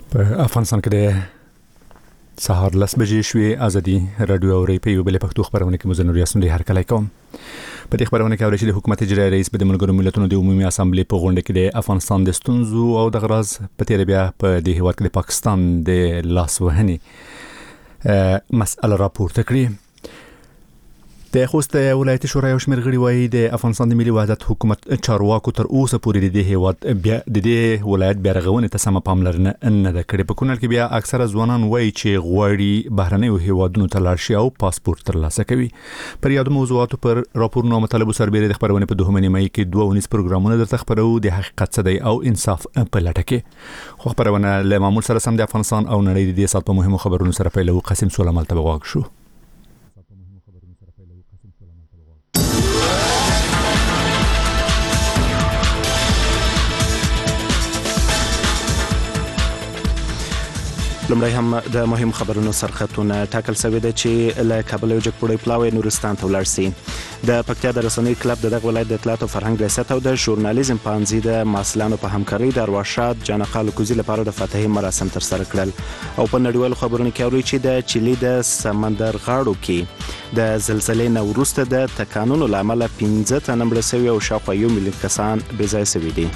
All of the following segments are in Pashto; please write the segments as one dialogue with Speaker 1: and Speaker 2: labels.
Speaker 1: په افغانستان کې د سهار 10 بجې شوې ازادي رادیو او ری په یو بل پښتو خبرونه کې مزنور یاسون دی هر کله کوم په دې خبرونه کې اوري چې د حکومت اجرایی رئیس په ملګرو ملتونو د عمومي اسامبلې په غونډه کې د افغانستان د ستونزو او د غراز په تیر بیا په دې هیواد کې د پاکستان د لاسوهنې مسأله راپورته کړې. د خوست ولایتي شورا یو شمېر غړي وایي د افغانستان د ملي وحدت حکومت چارواکو تر اوسه پورې د هیواد بیا د دې ولایت بیا رغونې ته سم پاملرنه نه ده کړې. په کونړ کې بیا اکثره ځوانان وایي چې غواړي بهرنیو هیوادونو ته لاړ شي او پاسپورت ترلاسه کوي. پر یادو موضوعاتو پر راپورونو او مطالبو سربېره د خبرونه په 2 مې کې 2 پروګرامونه درته خبرو د حقیقت څه دی او انصاف په لټه کې. خو خبرونه له معمول سره سم د افغانستان او نړۍ د دې سات په مهمو خبرونو سره پیلو. قاسم سلیمان ته وغوښ شو.
Speaker 2: لمړی هم د مهم خبرونو سرخطونه ټاکل شوی دی چې له کابل یو جګپوړی پلاوی نورستان ته ولاړ شي. د پکتیا د رسنۍ کلب دغه ولایت د اطلاعات او فرهنګ ریاست او د ژورنالیزم پانځي د مسلانو په همکارۍ د ارواښاد جانقال کوزي لپاره د فاتحې مراسم تر سره کړل. او په نړیوالو خبرونو کې اوري چې د چيلي د سمندر غاړو کې د زلزلې نه وروسته د تکانونو لامل 15 تنه مړه شوي او شاوخوا 1 میلیون کسان بې ځایه شوي دي.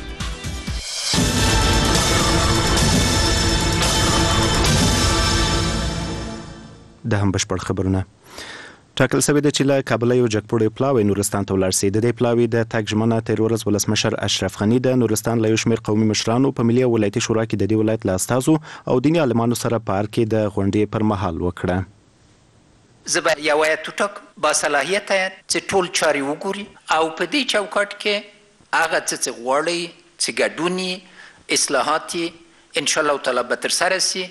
Speaker 2: د هم بشپړ خبرونه ټاکل شوی دی چې له کابل یو جګپوړی پلاوی نورستان ته ولاړ شي. د دې پلاوی د تګ ژمنه تیر ورځ ولسمشر اشرف غنی د نورستان له یو شمېر قومي مشرانو په ملي ولایتي شورا کې د دې ولایت له استازو او دیني عالمانو سره په ارګ کې د غونډې پر مهال وکړه.
Speaker 3: زبر یو ټوټک با صلاحیت چې ټول چاري وګوري او په دې چوکاټ کې هغه څه غوړي چې ګډونی اصلاحات ان شاء الله تعالی به تر سره شي.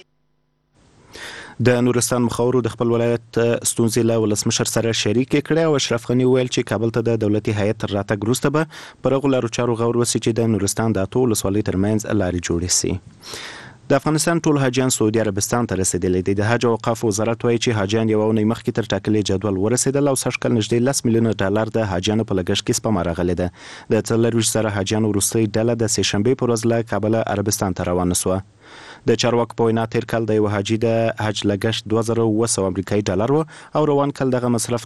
Speaker 2: د نورستان مخاورو د خپل ولایت ستونزې له ولسمشر سره شریک کړي او اشرف غنی ویل چې کابل ته د دولتي هیئت تر راتګ وروسته به پر هغو لارو چارو غور وشي چې د نورستان د 8 ولسوالۍ ترمنځ لارې جوړې شي. د افغانستان ټول حاجیان سعودي عربستان ته رسیدلي دي. د حج او اوقاف وزارت وایي چې حاجیان یو اونۍ مخکې تر ټاکلي جدول ورسېدل او سږکال نږدې 10 میلیونه ډالر د حاجیانو په لګښت کې سپما راغلې ده. د 40 زره حاجیانو وروستۍ ډله د سې شنبې په ورځ له کابل عربستان ته روانه شوه. د چارواکو په وینا تیر کال د یو حاجي د حج لګښت 2900 امریکایي ډالر و او روان کال دغه مصرف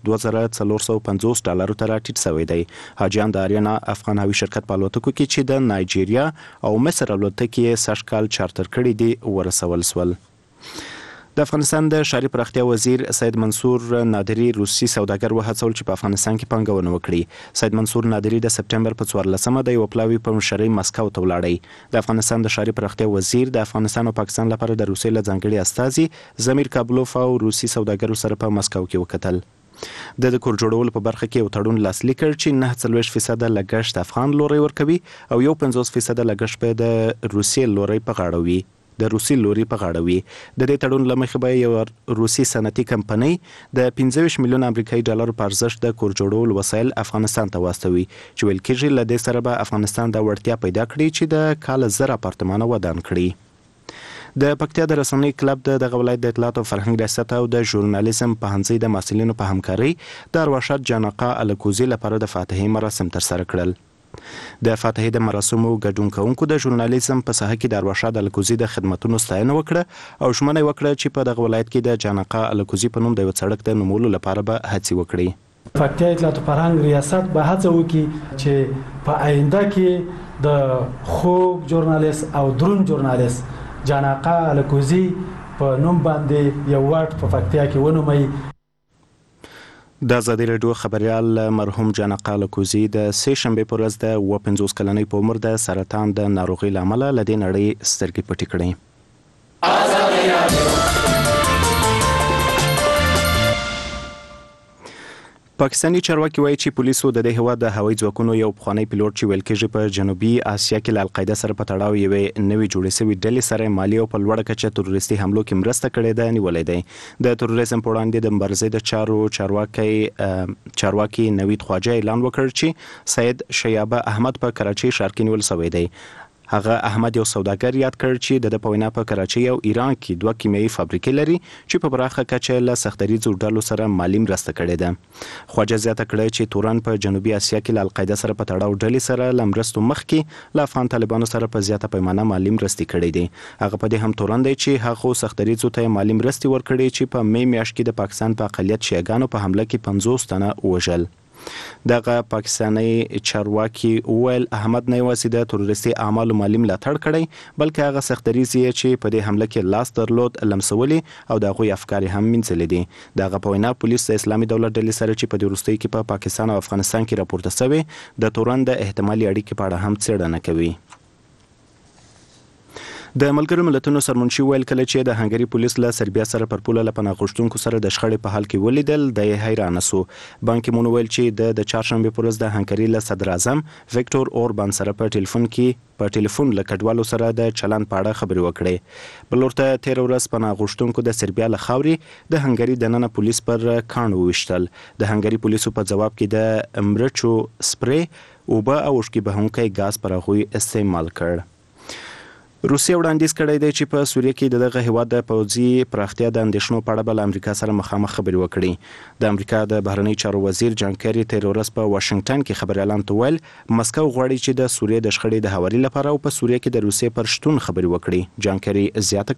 Speaker 2: 2450 ډالرو ته راټیټ شوی دی. حاجیان د آریانا افغان هوایي شرکت په الوتکو کې چې د نایجیریا او مصر الوتکې سږکال چارتر کړي دي ورسول شول. د افغانستان د ښاري پراختیا وزیر سید منصور نادری روسي سوداګر وهڅول چې په افغانستان کې پانګونه وکړي. سید منصور نادری د سپټمبر په 14مه د یو پلاوي په مشرۍ مسکو ته ولاړی. د افغانستان د ښاري پراختیا وزیر د افغانستان او پاکستان لپاره د روسي له ځانګړي استازي زمیر کابلوف او روسي سوداګرو سره په مسکو کې وکتل. د کور جوړولو په برخه کې یو تړون لاسلیک کړ چې 49% لګښت افغان لوري ورکوي او 50% لګښت په د روسي لوري په غاړه وي. د روسي لوري په غاړه وي. د دې تړون له مخې به یو روسي صنعتي کمپنۍ د 25 میلیون امریکایي ډالر په ارزښت د کور جوړولو وسایل افغانستان ته واستوي چې ویل کېږي له دې سره به افغانستان د وړتیا پیدا کړي چې د کال 1000 اپارتمانونه ودان کړي. د پکتیا د رسنۍ کلب دغه ولایت د اطلاعات او فرهنګ ریاست او د ژورنالیزم پوهنځي د محصلینو په همکارۍ د ارواښاد جانقا الکوزي لپاره د فاتحې مراسم تر سره کړل. د فاتحې د مراسمو ګډون کوونکو د ژورنالیزم په ساحه کې د ارواښاد الکوزي د خدماتونو ستاینه وکړه او ژمنه یې وکړه چې په دغه ولایت کې د جانقا الکوزي په نوم د یو سړک د نومولو لپاره به هڅې وکړي.
Speaker 4: پکتیا اطلاعات او فرهنګ ریاست به هڅه وکړي چې په آینده کې د خوږ ژورنالیست او درون ژورنالیست جانقا الکوزي په نوم باندې یو واټ په پکتیا کې ونوموي.
Speaker 2: د ازادي راډیو خبريال مرحوم جانقا الکوزي د سې شنبې په ورځ د 50 کلنۍ په عمر د سرطان د ناروغۍ له امله له دې نړۍ سترګې پټې کړې. پاکستاني چارواکي وایي چې پولیسو د دې هیواد د هوایي ځواکونو یو پخوانی پیلوټ چې ویل کېږي په جنوبي اسیا کې له القاعده سره په تړاو یوې نوې جوړې شوې ډلې سره مالي او په لوړه کچه تروریستي حملو کې مرسته کړې ده نیولې دی. د تروریزم په وړاندې د مبارزې د چارو چارواکي نوید خواجه اعلان وکړ چې سید شیابه احمد په کراچۍ ښار کې نیول شوی دی. هغه احمد یو سوداګر یاد کړ چې د پوینا په کراچي او ایران کې 2 کیمیاوي فابریکې لري چې په برخه کچه له سختریزو ډلو سره مالی مرسته کړې ده. خواجه زیاته کړه چې توران په جنوبي اسیا کې له القاعده سره په تړاو ډلې سره لمرستو مخکې له افغان طالبانو سره په زیاته پیمانه مالی مرستې کړې دي. هغه په دې هم تورن دی چې هغه سختریزو ته مالی مرستې ورکړي چې په می میاشت کې د پاکستان په اقلیت شیعاګانو په حمله کې 50 تنه وژل. دغه پاکستاني چارواکي ویل احمد نه یوازې د تروریستي اعمالو مالی ملاتړ کړی بلکې هغه سختریزي چې په دې حمله کې لاس درلود لمسولي او دغه افکار هم منځلې دي. دغه په وینا پولیس د اسلامي دولت ډلې سره چې په دې وروستۍ کې په پاکستان او افغانستان کې راپورته شوی د تورن د احتمالي اړیکې په اړه هم څېړنه کوي. د ملګرو ملتونو سرمنشي ویل کله چې د هنګری پولیس له سربیا سره پر پوله له پناه غوښتونکو سره د شخړې په حال کې ولیدل د حیران سو. بان کی مون ویل چې د چهارشنبه پر ورځ د هنګری له صدر اعظم وکټور اوربان سره په ټلیفون له کډوالو سره د چلن په اړه خبرې وکړې. بل ورته 13 ورځ پناه غوښتونکو د سربیا له خاوري د هنګری دننه پولیس پر کاڼو وشتل. د هنګری پولیسو په جواب کې د مرچو سپری او به اوښکی بهونکي غاز پر غوي استعمال کړ. روسیه وړاندیز کړی دی چې په سوریه کې دغه هیواد د پوځي پراختیا د اندېښنو په اړه بل امریکا سره مخامخ خبرې وکړي. د امریکا د بهرنی چارو وزیر جان کری 13 ورځ په واشنگټن کې خبريالان ته ویل مسکو غواړي چې د سوریه د شخړې د هواري لپاره او په سوریه کې د روسیې پر شتون خبرې وکړي. جان کری زیاته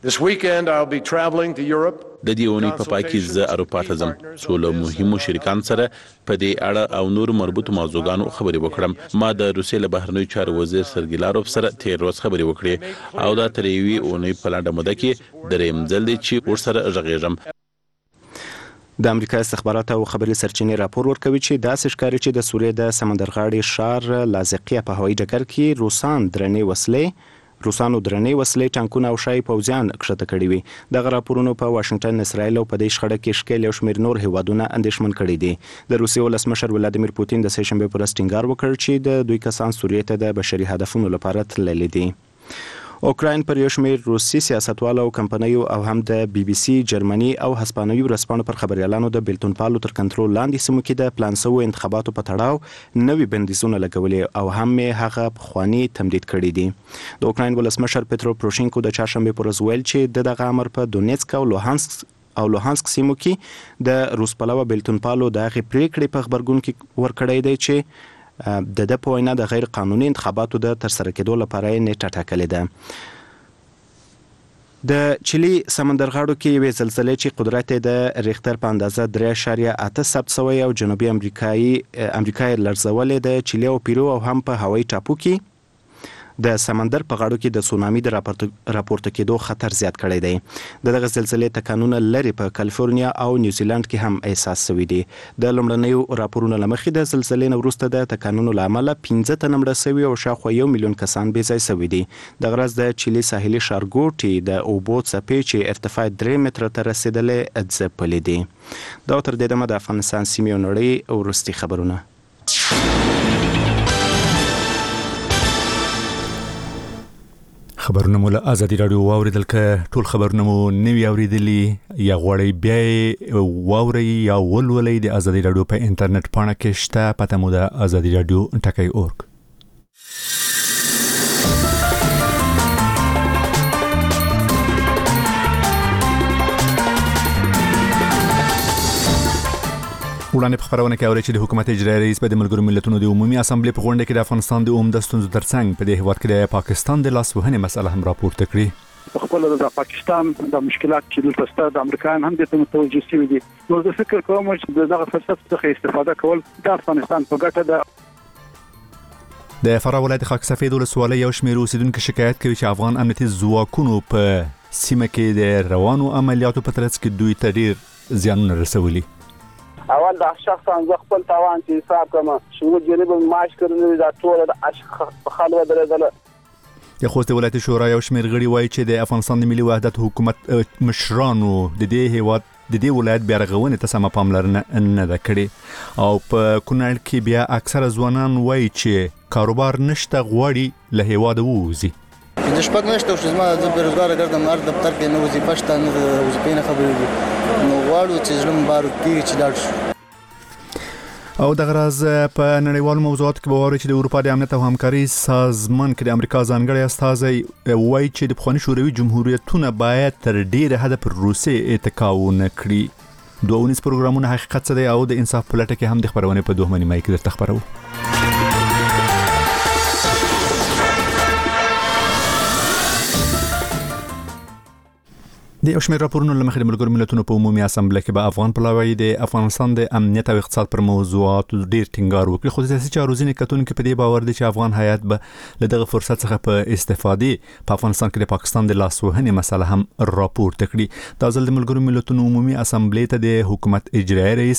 Speaker 2: کړه
Speaker 5: د دې اونۍ په پای کې زه اروپا ته ځم څو له مهمو شریکانو سره په دې اړه او نور مربوطو موضوعاتو خبرې وکړم. ما د روسیې له بهرنی چارو وزیر سرګی لاروف سره 13 ورځ خبرې وکړې او دا تر یوې اونۍ په لنډه موده کې دریم ځل دی چې ورسره غږیږم.
Speaker 2: د امریکا استخبارات او خبري سرچینې راپور ورکوي چې داسې ښکاري چې د سوریې د سمندرغاړي شار لازقیه په هوایي ډګر کې روسانو درنې وسلې ټانکونه او شای پوځیان کښته کړي وي. دغه راپورونو په واشنگټن، اسرائیل او په دې شخړه کې ښکېل یو شمېر نور هیوادونه اندېښمن کړي دي. د روسیې ولسمشر ولادیمیر پوتین د سهشنبه پر ورځ ټینګار وکړ چې د دوی کسان سوریې ته د بشري هدفونو لپاره تللي دي. اوکراین پر یو شمېر روسي سیاستوالو او کمپنیو او هم د بي بي سي جرمني او هسپانوي ورځپاڼو پر خبريالانو د بیلتون پالو تر کنټرول لاندې سیمو کې د پلان شوو انتخاباتو په تړاو نوي بندیزونه لګولې او هم هغه پخوانی تمدید کړي دي. د اوکراین ولسمشر پترو پروشینکو د چهارشنبه پر ورځ ویل چې دغه امر په دونیتسک او لوهانسک سیمو کې د روس پلوه بیلتون پالو د هغې پریکړې په خبرګون کې ورکړی دی چې د په وینا د غیر قانوني انتخاباتو د ترسره کېدو لپاره نیټه ټاکلې ده. د چيلي سمندرغاړو کې یوې زلزلې چې قدرت د ریختر په اندازه 3.8 ثبت شوی او جنوبي امریکایي لړزولې د چيلي او پیرو او هم په هوایي ټاپو کې د سمندر په غاړو کې د سونامي د راپورته کېدو خطر زیات کړی دی. دغه زلزلې تکانونه لري په کالیفورنیا او نیوزیلند کې هم احساس شوي دي. د لومړنیو راپورونو لمخې د زلزلې نه وروسته د تکانونو له امله 15 تنه مړه شوي او شاوخوا 1 میلیون کسان بې ځای شوي دي. دغه ورځ د چيلي ساحلي ښارګوټي د اوبو څپې چې ارتفاع 3 متره ته رسیدلې ځپلې دي. دا تر دې دمه د افغانستان سیمې او نړۍ وروستي خبرونه.
Speaker 1: خبرونه مو له ازادي رادیو واوریدل ک ټول خبرونه مو نوی اوریدلی یا غوړی بیا واوري یا ولولې د ازادي رادیو په انټرنیټ پاڼه کې شته پته مو د ازادي رادیو ټکی.org. وړاندې په خبرونه کې اوري چې د حکومت اجرایي رئیس په د ملګرو ملتونو د عمومي اسامبلې په غونډه کې د افغانستان د عمده ستونزو ترڅنګ په دې هیواد کې د پاکستان د لاسوهنې مسله هم راپورته کړې.
Speaker 6: خپل د پاکستان د مشکلات چې دلته ستاسو د امریکایان هم د متوجه شوي دي. نو زه فکر کوم چې دغه فرصت څخه استفاده کول د افغانستان په ګټه ده.
Speaker 1: د فراه ولایت خاک سفید ولسوالۍ یو شمېر اوسیدونکو شکایت کوي چې افغان امنیتي ځواکونو په سیمه کې د روانو عملیاتو په ترڅ کې دوی ته ډېر زیانونه رسولي.
Speaker 7: اول د شخصا ز خپل توان چې حساب کوم شو جریب ماش کړل دا ټول د خلوه درېدل.
Speaker 1: د خوست ولایت شورا یو شمېر غړي وایي چې د افغانستان د ملي وحدت حکومت مشرانو د دې هیواد د دې ولایت بیا رغونې ته سم پاملرنه نه ده کړې او په کونړ کې بیا اکثره ځوانان وایي چې کاروبار نشته غواړي له هیواده ووځي.
Speaker 8: د شپږ میاشتو چې زما د بیروزګار ګرځم هر دفتر کې نه وظیفه شته نه وظیفې نه خبرې نو غواړو چې ژوند بارو کې چې لاړ شو.
Speaker 1: او د غراز په نړیوال موضوعات کې به وایي چې د اروپا د امنیت او همکاري سازمان کې د امریکا ځانګړي استازي وایي چې د پخوانی شوروي جمهوریتونه باید تر ډیره حد پر روسیې اتکا ونه کړي. دوه ونیز پروګرامونه حقیقت څه دی او د انصاف په لټه کې هم د خبرونه په 2 مې کې درته خبرو. د شمیر راپورونو لمخې د ملګرو ملتونو په عمومي اسامبله کې به افغان پلاوی د افغانستان د امنیت او اقتصاد پر موضوعاتو ډیر ټینګار وکړي. خو سیاسي چارو ځینې کتونکو په دې باور دي چې افغان هیات به له دغه فرصت څخه په استفادې په افغانستان کې د پاکستان د لاسوهنې مسله هم راپورته کړي. دا ځل د ملګرو ملتونو عمومي اسامبله ته د حکومت اجرایي رئیس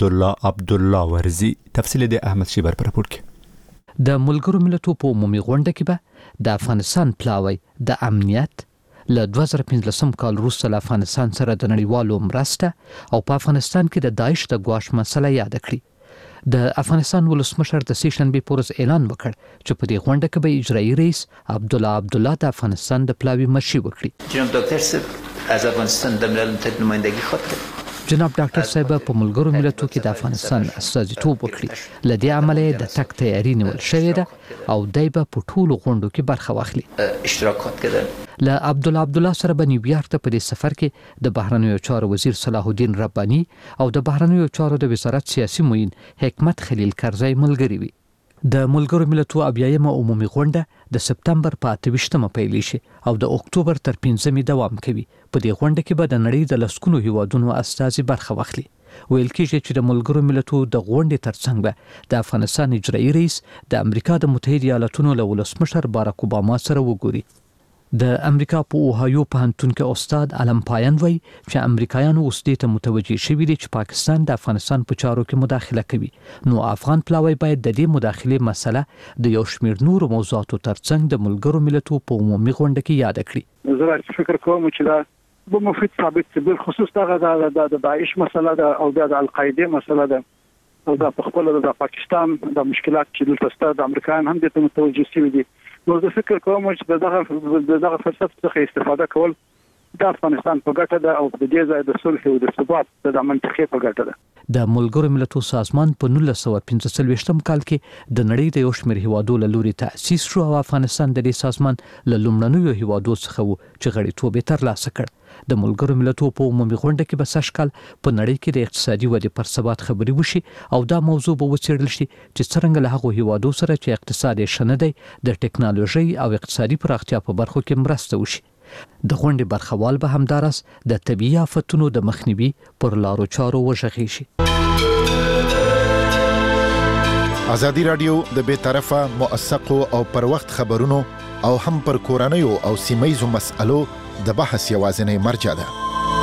Speaker 1: عبدالله ورزي. تفصیل د احمد شیبر پر راپور کې.
Speaker 9: د ملګرو ملتونو په عمومي غونډه کې به د افغانستان پلاوی د امنیت له 2015 کال وروسته له افغانستان سره د نړیوالو مرسته او په افغانستان کې د داعش د ګواښ مسله یاد کړي. د افغانستان ولسمشر د سیشنبه پورز اعلان وکړ چې په دې غونډه کې به اجرایي رئیس عبدالله د افغانستان د پلاوی مشري وکړي.
Speaker 3: جناب ډاکټر صاحب از افغانستان د ملل متحد نمایندګي خط کړ.
Speaker 9: جناب ډاکټر صاحب په ملګرو ملتونو کې د افغانستان استازیتوب وکړي. لدې عملیه د تک تیاری نیول شوې ده او دای په ټولو غونډو کې برخه واخلي.
Speaker 3: اشتراکات کړل.
Speaker 9: له عبدالله سره به نیویارک ته په دې سفر کې د بهرنیو چارو وزیر صلاح الدین رباني او د بهرنیو چارو د وزارت سیاسي معین حکمت خلیل کرزی ملګری وي. د ملګرو ملتونو اویایمه عمومي غونډه د سپتمبر په 28مه پیل شي او د اکتوبر تر 5مې دوام کوي. په دې غونډه کې به د نړۍ د لسګونو هیوادونو استازي برخه واخلي. ویل کېږي چې د ملګرو ملتونو د غونډې ترڅنګ به د افغانستان اجرایي رئیس د امریکا د متحده ایالاتونو له ولسمشر باراک اوباما سره وګوري. د امریکا په اوهایو پوهنتون کې استاد علم پایان وایي چې امریکایانو اوس دې ته متوجي شوي دي چې پاکستان د افغانستان په چارو کې مداخله کوي. نو افغان پلاوی باید د دې مداخلې مسله د یو شمېر نورو موضوعاتو ترڅنګ د ملګرو ملتونو په عمومي غونډه کې یاد کړي.
Speaker 6: زه فکر کوم چې دا به مفید ثابت شي، بالخصوص د داعش مسله ده او د القاعده مسله ده او د خپل د پاکستان د مشکلات چې دلته ستاسو د امریکایان هم د متوجي شوي دي. نو زه فکر کوم چې دغه فرصت څخه استفاده کول د افغانستان په ګټه ده او د دې ځای د صلح او د ثبات د منطقې په ګټه ده.
Speaker 9: د ملګرو ملتونو سازمان په 1945 کال کې د نړۍ د یو شمېر هیوادو له لوري تأسیس شو او افغانستان د دې سازمان له لومړنیو هیوادو څخه و چې غړیتوب یې ترلاسه کړ. د ملګرو ملتونو په عمومي غونډه کې به سږکال په نړۍ کې د اقتصادي ودې پر ثبات خبرې وشي او دا موضوع به وڅېړل شي چې څرنګه له هغو هیوادو سره چې اقتصاد یې ښه نه دی د ټکنالوژۍ او اقتصادي پراختیا په برخو کې مرسته وشي. د غونډې برخوال به همداراز د طبیعي آفتونو د مخنیوي پر لارو چارو وغږېږي شي.
Speaker 10: ازادي رادیو د بې طرفه موثقو او پر وخت خبرونو او هم پر کورنیو او سیمه‌یزو مسألو د بحث یوازینی مرجع ده.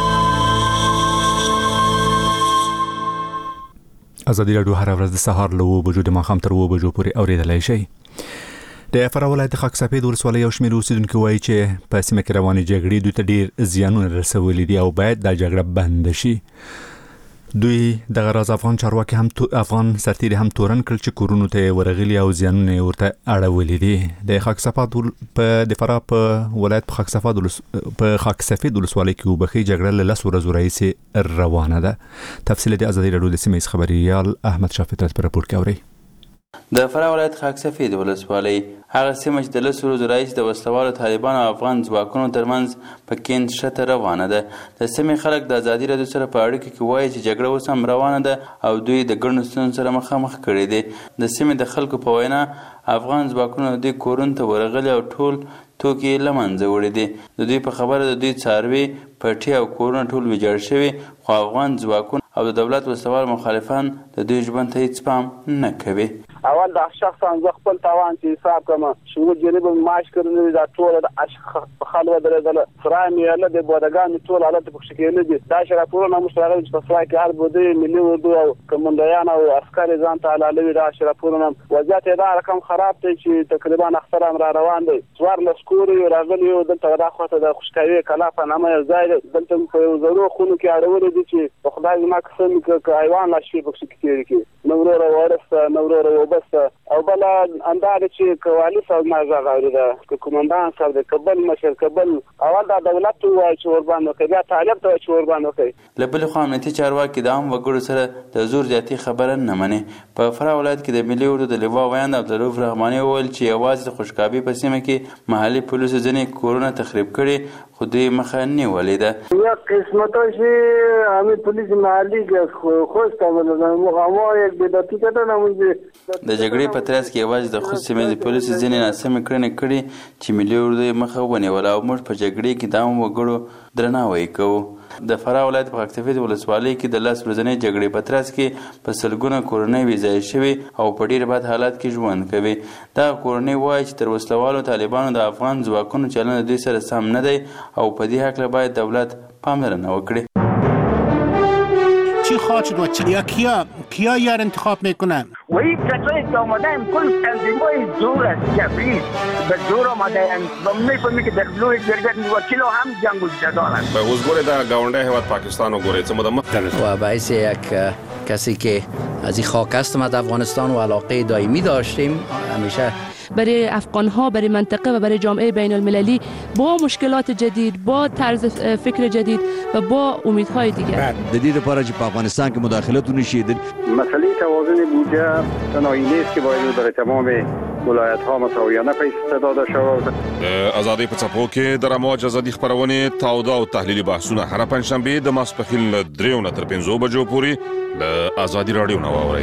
Speaker 1: ازادي رادیو هر ورځ د سهار له 9 بجو د ماښام تر 2 بجو پورې اورېدلای شي. د فراه ولایت خاک سفید ولسوالۍ یو شمېر اوسیدونکو وایي چې په سیمه کې روانې جګړې دوی ته ډېر زیانونه رسولي دي او باید دا جګړه بند شي. دوی د غراز افغان چارواکي هم افغان سرتیري هم تورن کړل چې کورونو ته ورغلي او زیانونه ورته اړولي دي. د خاک سفید په د فراه په ولایت په خاک سفید ولسوالۍ کې وبخي جګړه له 10 ورځې راهیسې روانه ده. تفصیل د ازادي رادیو د سیمې خبريال احمد شافی تر راپور کوي.
Speaker 11: د فراه ولایت خاک سفید ولسوالۍ هغه سیمه چې د 10 ورځو راهیسې د وسلوالو طالبانو او افغان ځواکونو ترمنځ په کیند شته روانه ده. د سیمې خلک د ازادي رادیو سره په اړیکه کې وایي چې جګړه اوس هم روانه ده او دوی د ګڼو ستونزو سره مخامخ کړي دي. د سیمې د خلکو په وینا افغان ځواکونو د دوی کورونو ته ورغلي او ټول توکي له منځه وړي دي. د دوی په خبره د دوی څاروي پټي او کورونه ټول ویجاړ شوي، خو افغان ځواکونه او د دولت وسوال مخالفان د دوی ژوند ته هیڅ پام نه کوي.
Speaker 7: اول دا شخصا زه خپل تاوان چې حساب کړم شو جریب معاش کړل دا ټول د خلوه درېدل فرای میاله د بودګان ټول حالت په شکل دي. دا شرافونه مشترک چې په فرای کې هر بده ملي وردو او کمانډایان او عسکر ځان ته علالوي. دا شرافونه وضعیت دا رقم خراب دی چې تقریبا اختر امر روان دی. څوار لسکوري راغلي او دلته دا خوته د خوشکاوي کلا په نامه ځای دلته په زرو خونو کې اړول دي چې خدای ما قسم کې حیوان نشي په شکل کې نورو ورس نورو بندوبست او بل انداز چې کوالي صاحب ما غاړي دا کومندان صاحب د کابل مشر کابل اول د دولت وای چې ور باندې کوي بیا طالب ته چې ور باندې کوي
Speaker 11: لبل خو امنیتي چارواکي د عام وګړو سره د زور زیاتی خبره نه مني. په فراه ولایت کې د ملي اردو د لوا ویاند عبدالرؤف رحماني وویل چې یوازې د خوشکابي په سیمه کې محلي پولیسو ځینې کورونه تخریب کړي خو دوی مخه نیولې ده.
Speaker 12: یا قسمتا چې همین پولیس محلي خوش کامل مقامو یک بدعتي کته نمونږ
Speaker 11: د جګړې په ترڅ کې یوازې د خوست سیمې د پولیسو ځینې ناسمې کړنې کړي چې ملي اردو مخه ونیوله او موږ په جګړې کې د عام وګړو درناوی کوو. د فراه ولایت په خاکسفید ولسوالۍ کې د 10 ورځې جګړې په ترڅ کې په سلګونه کورنۍ ویځای شوي او په ډیر بد حالت کې ژوند کوي. دا کورنۍ وایي چې تر وسلوالو طالبانو د افغان ځواکونو چلند دوی سره سم نه دی او په دې حق باید دولت پاملرنه وکړي.
Speaker 13: چی خواهد شد و کیا یار انتخاب میکنن؟
Speaker 14: و این کسایی که آمدن کل تنظیمای زور است جبری به زور آمدن و میفهمی که در بلوی جرگت وکیل هم جنگ و جدال است.
Speaker 15: اوز گوره در گاونده هواد پاکستان و گوره چه مدام
Speaker 16: و باعث یک کسی که از این خاک هستم از افغانستان و علاقه دائمی داشتیم همیشه
Speaker 17: برای افغان‌ها برای منطقه و برای جامعه بین المللی با مشکلات جدید با طرز فکر جدید و با امیدهای دیگر
Speaker 18: جدید لپاره چې په افغانستان کې مداخلت ونشي.
Speaker 6: مسئله توازن بودجه تنهایی نیست که باید در تمام ولایت‌ها مساویانه پیش داده شود.
Speaker 15: آزادی په څپو کې د رموج ازادي خبرونه تاوده او تحلیلي بحثونه هر پنځشنبه د ماسپښین له 3 نه تر 5 بجو پورې له آزادي رادیو نه واورئ.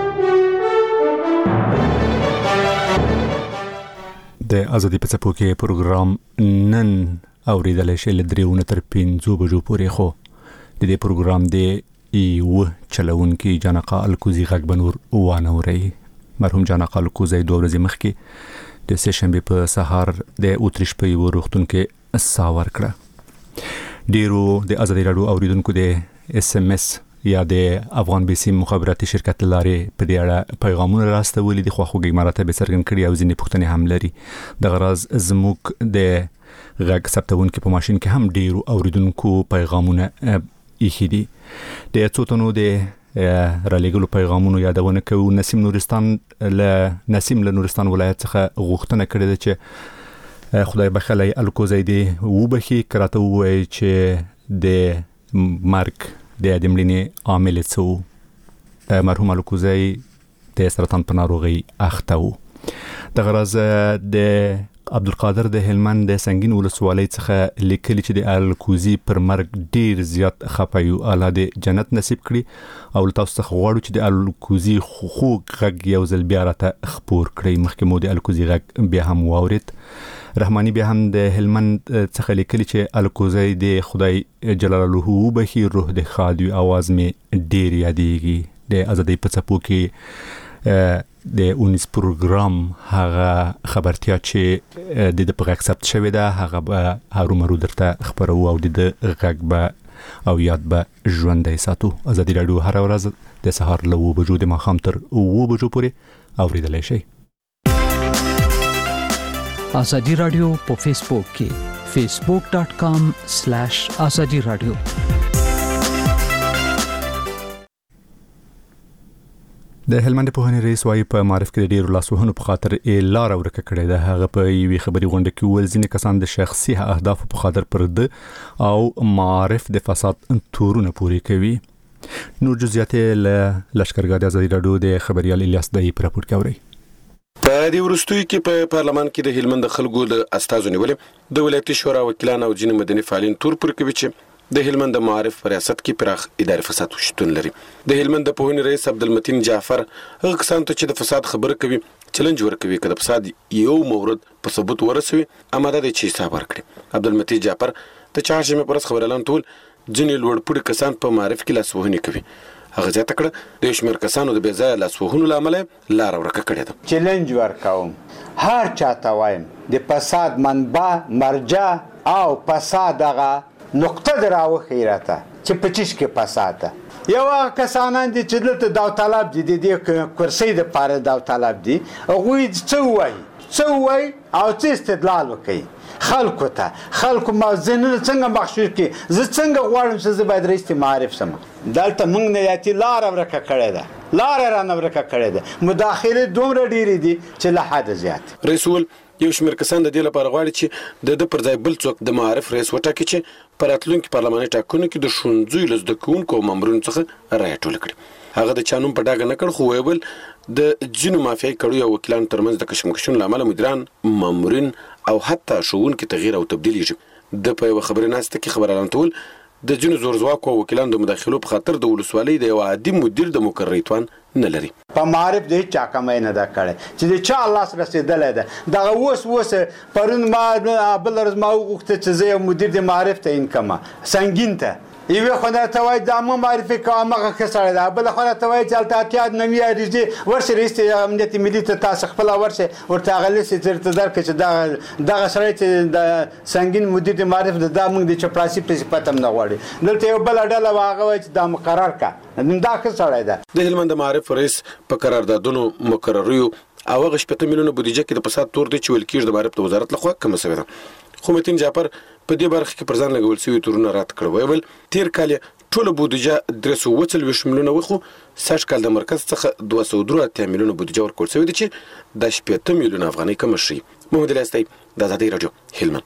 Speaker 1: د ازادي په څپو کې پروګرام نن اوریدل شي له 3 نه تر 5 بجو پورې. خو د دې پروګرام د یو چلونکي جانقا الکوزي غږ بنور وانه وري. مرحوم جانقا الکوزي 2 ورځې مخکې د سهشنبه په سهار د اوتریش په یو روغتون کې ساور کړه. ډیرو د ازادي رادیو اوریدونکو د SMS یا د افغان بي سي مخابراتي شرکت لارې په دې اړه پیغامونه راستولي دي خو خوږی مراتب څرګند کړي او ځینې پوښتنې هم لري. د غرض زموږ د غږ ثبتونکو په ماشين کې هم ډیرو اوریدونکو پیغامونه ایښي دي. د څوتنو د رالېګلو پیغامونو یادونه کوي. نسیم له نورستان ولایت څخه غوښتنه کړې ده چې خدای بخلای الکوزي دی وبخي کراته وایي چې د مرګ د دمړنی عامل څو مرحوم الکوزي د سرطان په ناروغي اخته وو. د غرض د عبدالقادر د هلمند د سنگین ولسوالۍ څخه لیکلي چې د الکوزي پر مرګ ډیر زیات خپایو الله د جنت نصیب کړي او تاسو څخه غواړو چې د الکوزي خو غږ یو ځل بیا راته خبر کړئ. مخکې مو د الکوزي غږ بیا هم واورید. رحماني بیا هم د هلمند څخه لیکلي چې الکوزي د خدای جلال الله وبخي روح د خادي आवाज می ډیر یادېږي. د ازادي په څپو کې د 19 پروګرام هغه خبرتیا چې د په غږ ثبت شوی ده هغه به هرو درته خبرو او د غږ به او یاد به ژوندۍ ساتو. ازادي رادیو هر ورځ د سهار له 9 بجو د ماښام تر 9 بجو پورې اوریدلای شئ.
Speaker 9: آزادی رادیو په فیسبوک کې facebook.com/azadi radio.
Speaker 1: د هلمند په هنري رئیس وايي په معرف کې ډیر لاسوهنو په خاطر لار ورکه کړې ده. هغه په یوې خبري غونډه کې ول ځینې کسان د شخصي اهداف په خاطر پر ده او معرف د فساد تورونه پوری کوي. نور جزئیات له لشکرګاه د ازادي رادیو د خبريال الیاس دای پر راپور کوي.
Speaker 19: په دې ورستوي کې په پارلمان کې د هلمند خلکو له استازو نیولې د ولایتي شورا وکیلان او ځینې مدني فعالین تور پر کوي چې د هلمند معرف ریاست کې پراخ اداري فساد شتون لري. د هلمند په هنري رئیس عبدالمتین جعفر هغه کسان ته چې د فساد خبره کوي چیلنج ورکوي کله فساد یو مورد په ثبوت ورسوي اماده دي چې حساب ورکړي. عبدالمتین جعفر ته چهارشنبه پرس خبرلان ټول ځینې لوړپوړي کسان په معرف کې لاسوهنې کوي. هغه ځکه کړه د شمیر کسانو د بیځای لاسوهنو لامل لار ورکه کړې ده.
Speaker 20: چیلنج ورکوم هر چاته وایم د فساد منبع مرجع او فساد هغه نقطه دراو خیراته چې پچیش کې فساد ده. یو کسانان دي چې دلته داو طلب دي د کرسي د پاره داو طلب دي هغه څه وایي او څه استدلال وکړي خلکو ما ذهنونه څنګه مخشوش کړي. زه څنګه غواړم چې زه باید رئیس معارف شم. دلته موږ نیاتي لاره ورکه کړې ده، لاره رانه ورکه کړې ده. مداخلې دومره ډېرې دي چې له حده زیات.
Speaker 19: رئیس ول یو شمېر کسان د دې لپاره غواړي چې د پر ځای بل څوک د معارف رئیس وټاکي چې په راتلونکي پارلماني ټاکنو کې د ښوونځیو له زده کوونکو او مامورینو څخه رایه ټوله کړي. هغه د چا نوم په ډاګه نه کړ، خو ویل د ځینو مافیایي کړیو او وکیلانو ترمنځ د کشمکشونو له امله مدیران، مامورین او حتی ښوونکي تغییر او تبدیل یې د په یوه خبري ناسته کې خبرانه ټول د ځینو زورځواکو او وکیلانو د مداخلو په خاطر د ولسوالۍ د یو عادي مدیر د مقررۍ توان نه لري.
Speaker 20: په معارف د هیچا کمای نه ده کړې چې د چا لاس رسېدلی ده. دغه اوس پرون ما بل ورځ ما وغوښته چې زه یو مدیر د معارف تعیین کړم سنګین ته. یوې خوا ته وایي دا مو معرفي کوه همغه ښه سړی ده، بله خوا ته وایي چې هلته اتیا نوي عریضې ورشئ رئیس امنیت ملي ته تاسو خپله ورشئ ورته هغه لیست یې درته درکړه چې دغه سړی چې د سنګین مدیر د معارف ده دا موږ د چپړاسي په صفت هم نه غواړي. دلته یو بله ډله وه هغه وایي چې دا مقرر کړه، دا ښه سړی ده.
Speaker 19: د هلمند د معارف رئیس په قراردادونو مقرریو او هغه 80 میلیونه بودیجه کې د فساد تور دی چې ویل کېږي د معارف د وزارت لخوا کمه شوې ده. خو متین جعفر په دې برخه کې پر ځان لګول شوي تورونه رد کړ. ویل تیر کال ټوله بودیجه 340 میلیونه وي، خو سږ کال د مرکز څخه 283 میلیونه بودیجه ورکول شوې ده چې د 80 میلیونه افغانۍ کمه شي. محمد علي استای د ازادي رادیو هلمند.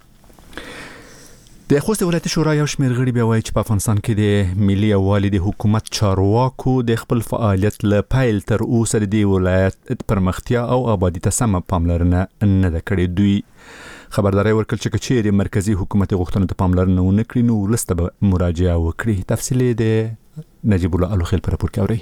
Speaker 1: د خوست ولایت شورا یو شمېر غړي بیا وایي چې په افغانستان کې د ملي یووالي د حکومت چارواکو د خپل فعالیت له پیل تر اوسه د دې ولایت پرمختیا او آبادی ته سمه پاملرنه نه ده کړې. دوی خبرداري ورکړل چې کچېرې مرکزی حکومت غوښتنو ته پاملرنه ونه کړي نو ولسته به مراجعه وکړي. تفصیل د نجیب الله الوخیل پر راپور کې اورئ.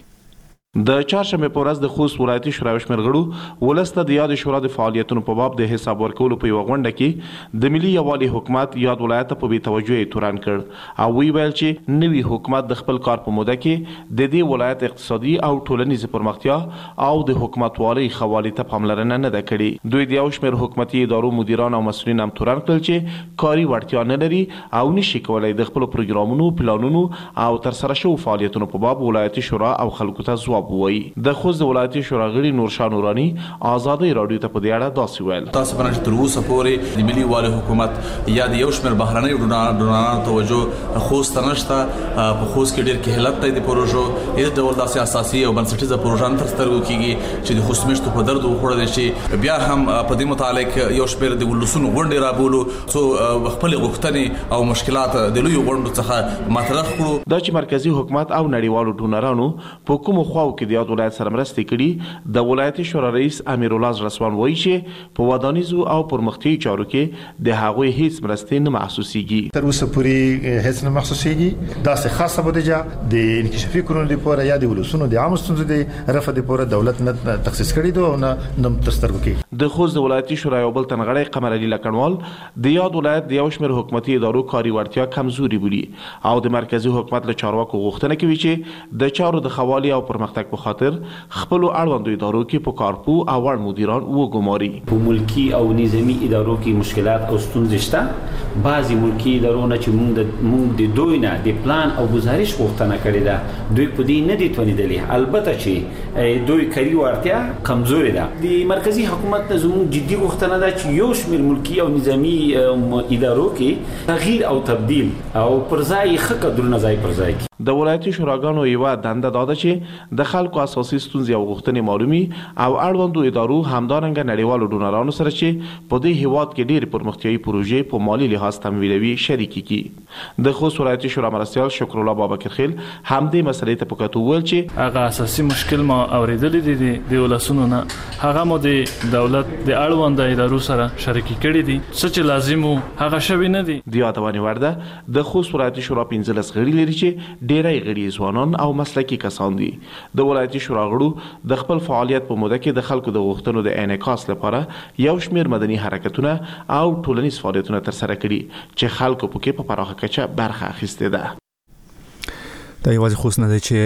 Speaker 21: د چهارشنبه په ورځ د خوست ولایتي شورا شمېر غړو ولسته د یاد شورا د فعالیتونو په باب د حساب ورکولو په یو غونډه کې د ملي یووالي حکومت یاد ولایت په بې توجهي تورن کړ او ویل چې نوی حکومت د خپل کار په موده کې د دې ولایت اقتصادي او ټولنیز پرمختیا او د حکومتوالۍ خوالي ته پاملرنه نه ده کړې. دوی د یو شمېر حکومتي ادارو مدیران او مسؤلین هم تورن کړل چې کاري وړتیا نه لري او نشي کولای د خپل پروګرامونو، پلانونو او ترسره شوو فعالیتونو په باب ولایتي شورا او خلکو ته ځواب ووایي. د خوست ولایتي شورا غړي نورشاه نورانی آزادۍ رادیو ته په دې اړه داسې ویل.
Speaker 22: تاسو باندې تر اوسه پورې د ملي یووالي حکومت یا د یو شمېر بهرنۍ ډونرانو توجه خوست ته نشته. په خوست کې ډېر کهلت دی د پروژو، هیڅ ډول داسې اساسي او بنسټیزه پروژه نه تر سترګو کېږي چې د خوست میشتو په درد وخوړلی شي. بیا هم په دې متعلق یو شمېر د ولسونو غونډې رابولو څو خپلې غوښتنې او مشکلات د لویو غونډو څخه مطرح کړو.
Speaker 21: دا چې مرکزی حکومت او نړیوالو ډونرانو په کومو خواو کې د یاد ولایت سره مرستې کړي، د ولایتي شورا رئیس امیر الله رسوان وایي چې په ودانیزو او پرمختیایي چارو کې د هغوی هیڅ مرستې نه محسوسیږي.
Speaker 23: تر اوسه پورې هیڅ نه محسوسیږي. داسې خاصه بودیجه د انکشافي کړنو لپاره یا د ولسونو د عامه ستونزو د رفع لپاره دولت نه تخصیص کړی دی او نه تر سترګو کې.
Speaker 21: د خوست ولایتي شورا یو بل تنغړی قمر علي لکنوال د یاد ولایت د یو شمېر حکومتي ادارو کاري وړتیا کمزوري بولي او د مرکزی حکومت له چارواکو غوښتنه کوي چې د چارو د خوالي او پرمختګ په خاطر خپل اړوندو ادارو کې په کارپو او وړ مدیران وګماري.
Speaker 24: په ملکی او نظامی ادارو کې مشکلات او ستونزې شته. بعضی ملکی ادارو نه چې موږ د دوی نه د پلان او گزارش غوښتنه کړې ده دوی په دې نه دي توانیدلي. البته چې دوی کاري وړتیا کمزوري ده. د مرکزی حکومت نه زموږ جدي غوښتنه ده چې یو شمېر ملکی او نظامی ادارو کې تغییر او تبدیل او پر ځای ښه کډرونه ځای پر ځای کړي.
Speaker 21: د ولایتي شوراګانو یوه دنده دا ده چې د خلکو اساسي ستونزې او غوښتنې معلومي او اړوندو ادارو همدارنګه نړیوالو ډونرانو سره چې په دې هیواد کې ډېرې پرمختیایي پروژې په مالي لحاظ تمویلوي شریکې کړي. د خوست ولایتي شورا مرستیال شکر الله بابکرخیل همدې مسلې ته په کتو وویل چې
Speaker 25: هغه اساسي مشکل ما اورېدلی دي د ولسونو نه، هغه مو د دولت د اړونده ادارو سره شریکې کړي دي. څه چې لازم وو هغه شوي نه دي.
Speaker 21: د یادونې وړ ده د خوست ولایتي شورا 15 غړي لري چې ډېری غړي ځوانان او مسلکي کسان دي. د ولایتي شورا غړو د خپل فعالیت په موده کې د خلکو د غوښتنو د انعکاس لپاره یو شمېر مدني حرکتونه او ټولنیز فعالیتونه ترسره کړي چې خلکو پکې په پراخه کچه برخه اخیستې ده.
Speaker 1: دا یوازې خوست نه دی چې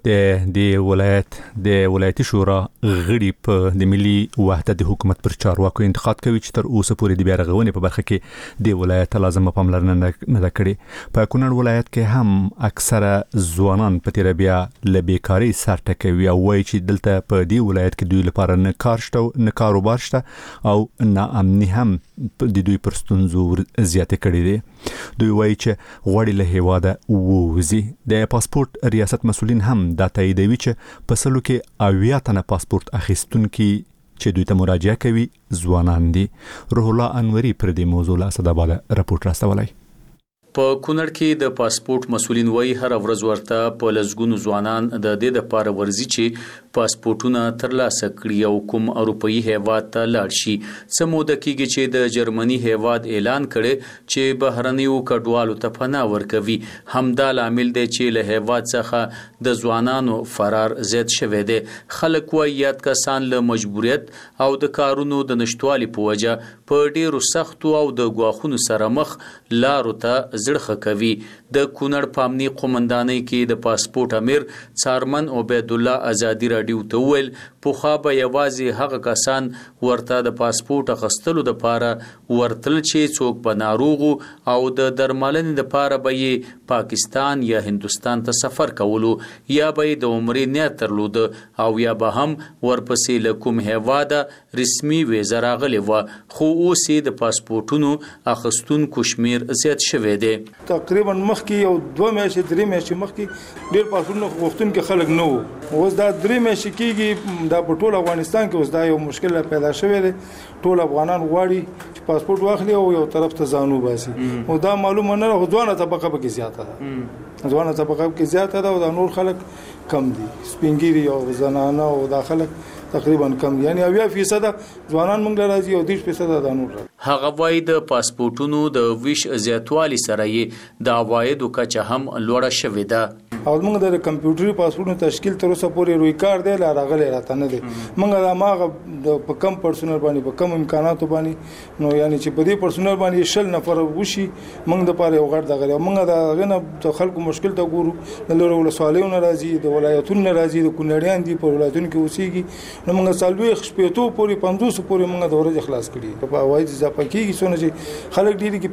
Speaker 1: د ولایتي شورا غړي په د ملي وحدت د حکومت پر چارواکو انتقاد کوي چې تر اوسه پورې د بیا رغونې په برخه کې د ولایت لازمه پاملرنه نه ده کړې. په کونړ ولایت کې هم اکثره ځوانان په تیر بیا له بیکاری سر ټکوي او وایي چې دلته په دې ولایت کې دوی لپاره نه کار شته نه کاروبار شته او نه امني هم د دوی پر ستونزو زیاتې کړې دي. دوی وایي چې غواړي له هیواده ووځي. د پاسپورت ریاست مسؤلین هم دا تاییدوي چې په سلو کې 80 تنه پاسپورت اخیستونکي چې دوی ته مراجعه کوي ځوانان دي. روح الله انوري پر دې موضوع له اسداباد راپورټ راستولی.
Speaker 2: په کونړ کې د پاسپورت مسؤلین وایي هر ورځ ورته په لزګونو ځوانان د دې لپاره ورځي چې پاسپورتونه ترلاسه کړي او کوم اروپאי هیواد ته لاړ شي. څه موده کېږي چې د جرمني هیواد اعلان کړي چې بهرنیو کډوالو ته پناه ورکوي. همدا لامل دی چې له هیواد څخه د ځوانانو فرار زیات شوی دی. خلک وایي یاد کسان له مجبوریت او د کارونو د نشټوالي په وجه په ډیرو سختو او د ګواښونو سره مخ لارو ته زړه کوي. د کونړ په امني قومندانۍ کې د پاسپورت امیر څارمن عبید الله ازادي راډیو ته وویل پوخا به یوازې هغه کسان ورته د پاسپورت اخیستلو لپاره ورتل چې څوک به ناروغ او د درملنې لپاره به یې پاکستان یا هندستان ته سفر کولو یا به د عمرې نیت درلود او یا به هم ورپسې له کوم هیواده رسمي ویزه راغلې وه. خو اوس یې د پاسپورتونو اخیستونکو شمیر زیات شوی دی.
Speaker 3: تقریبا مخکې یو 2 میاشتې 3 میاشتې مخکې ډېر پاسپورتونه غوښتونکي خلک نه وو. اوس دا 3 میاشتې کېږي دا په ټول افغانستان کې اوس دا یو مشکل پیدا شوی دی. ټول افغانان غواړي چې پاسپورت واخلي او یو طرف ته ځانو باسي. او دا معلومه نه ده ځوانه طبقه پکې زیاته ده. ځوانه طبقه پکې زیاته ده او دا نور خلک کم دي. سپینګيري او زنانه او دا خلک تقریبا کم دي. یعنی 80% ځوانان موږ راځي او 30% دا نور.
Speaker 2: هغه وایي د پاسپورتونو د ویش زیاتوالي سره یې د عوایدو کچه هم لوړه شوې ده.
Speaker 3: او موږ د کمپیوټري پاسپورتونو تشکیل تر اوسه پورې روی کار دی لا راغلی راته نه دی. موږ د ماغه په کم پرسونل باندې په کم امکاناتو باندې نو یعنی چې په دې پرسونل باندې 10 نفر وشي موږ د پاره یو غړ دغه موږ د غنه د خلکو مشکل ته ګورو. د لورو ولسوالیونو راځي د ولایتونو راځي د کونړیان دي په ولایتونو کې اوسېږي نو موږ سالوي خپېتو پورې 500 پورې موږ د ورځ خلاص کړي په وایي ځکه کېږي څونه چې خلک ډېری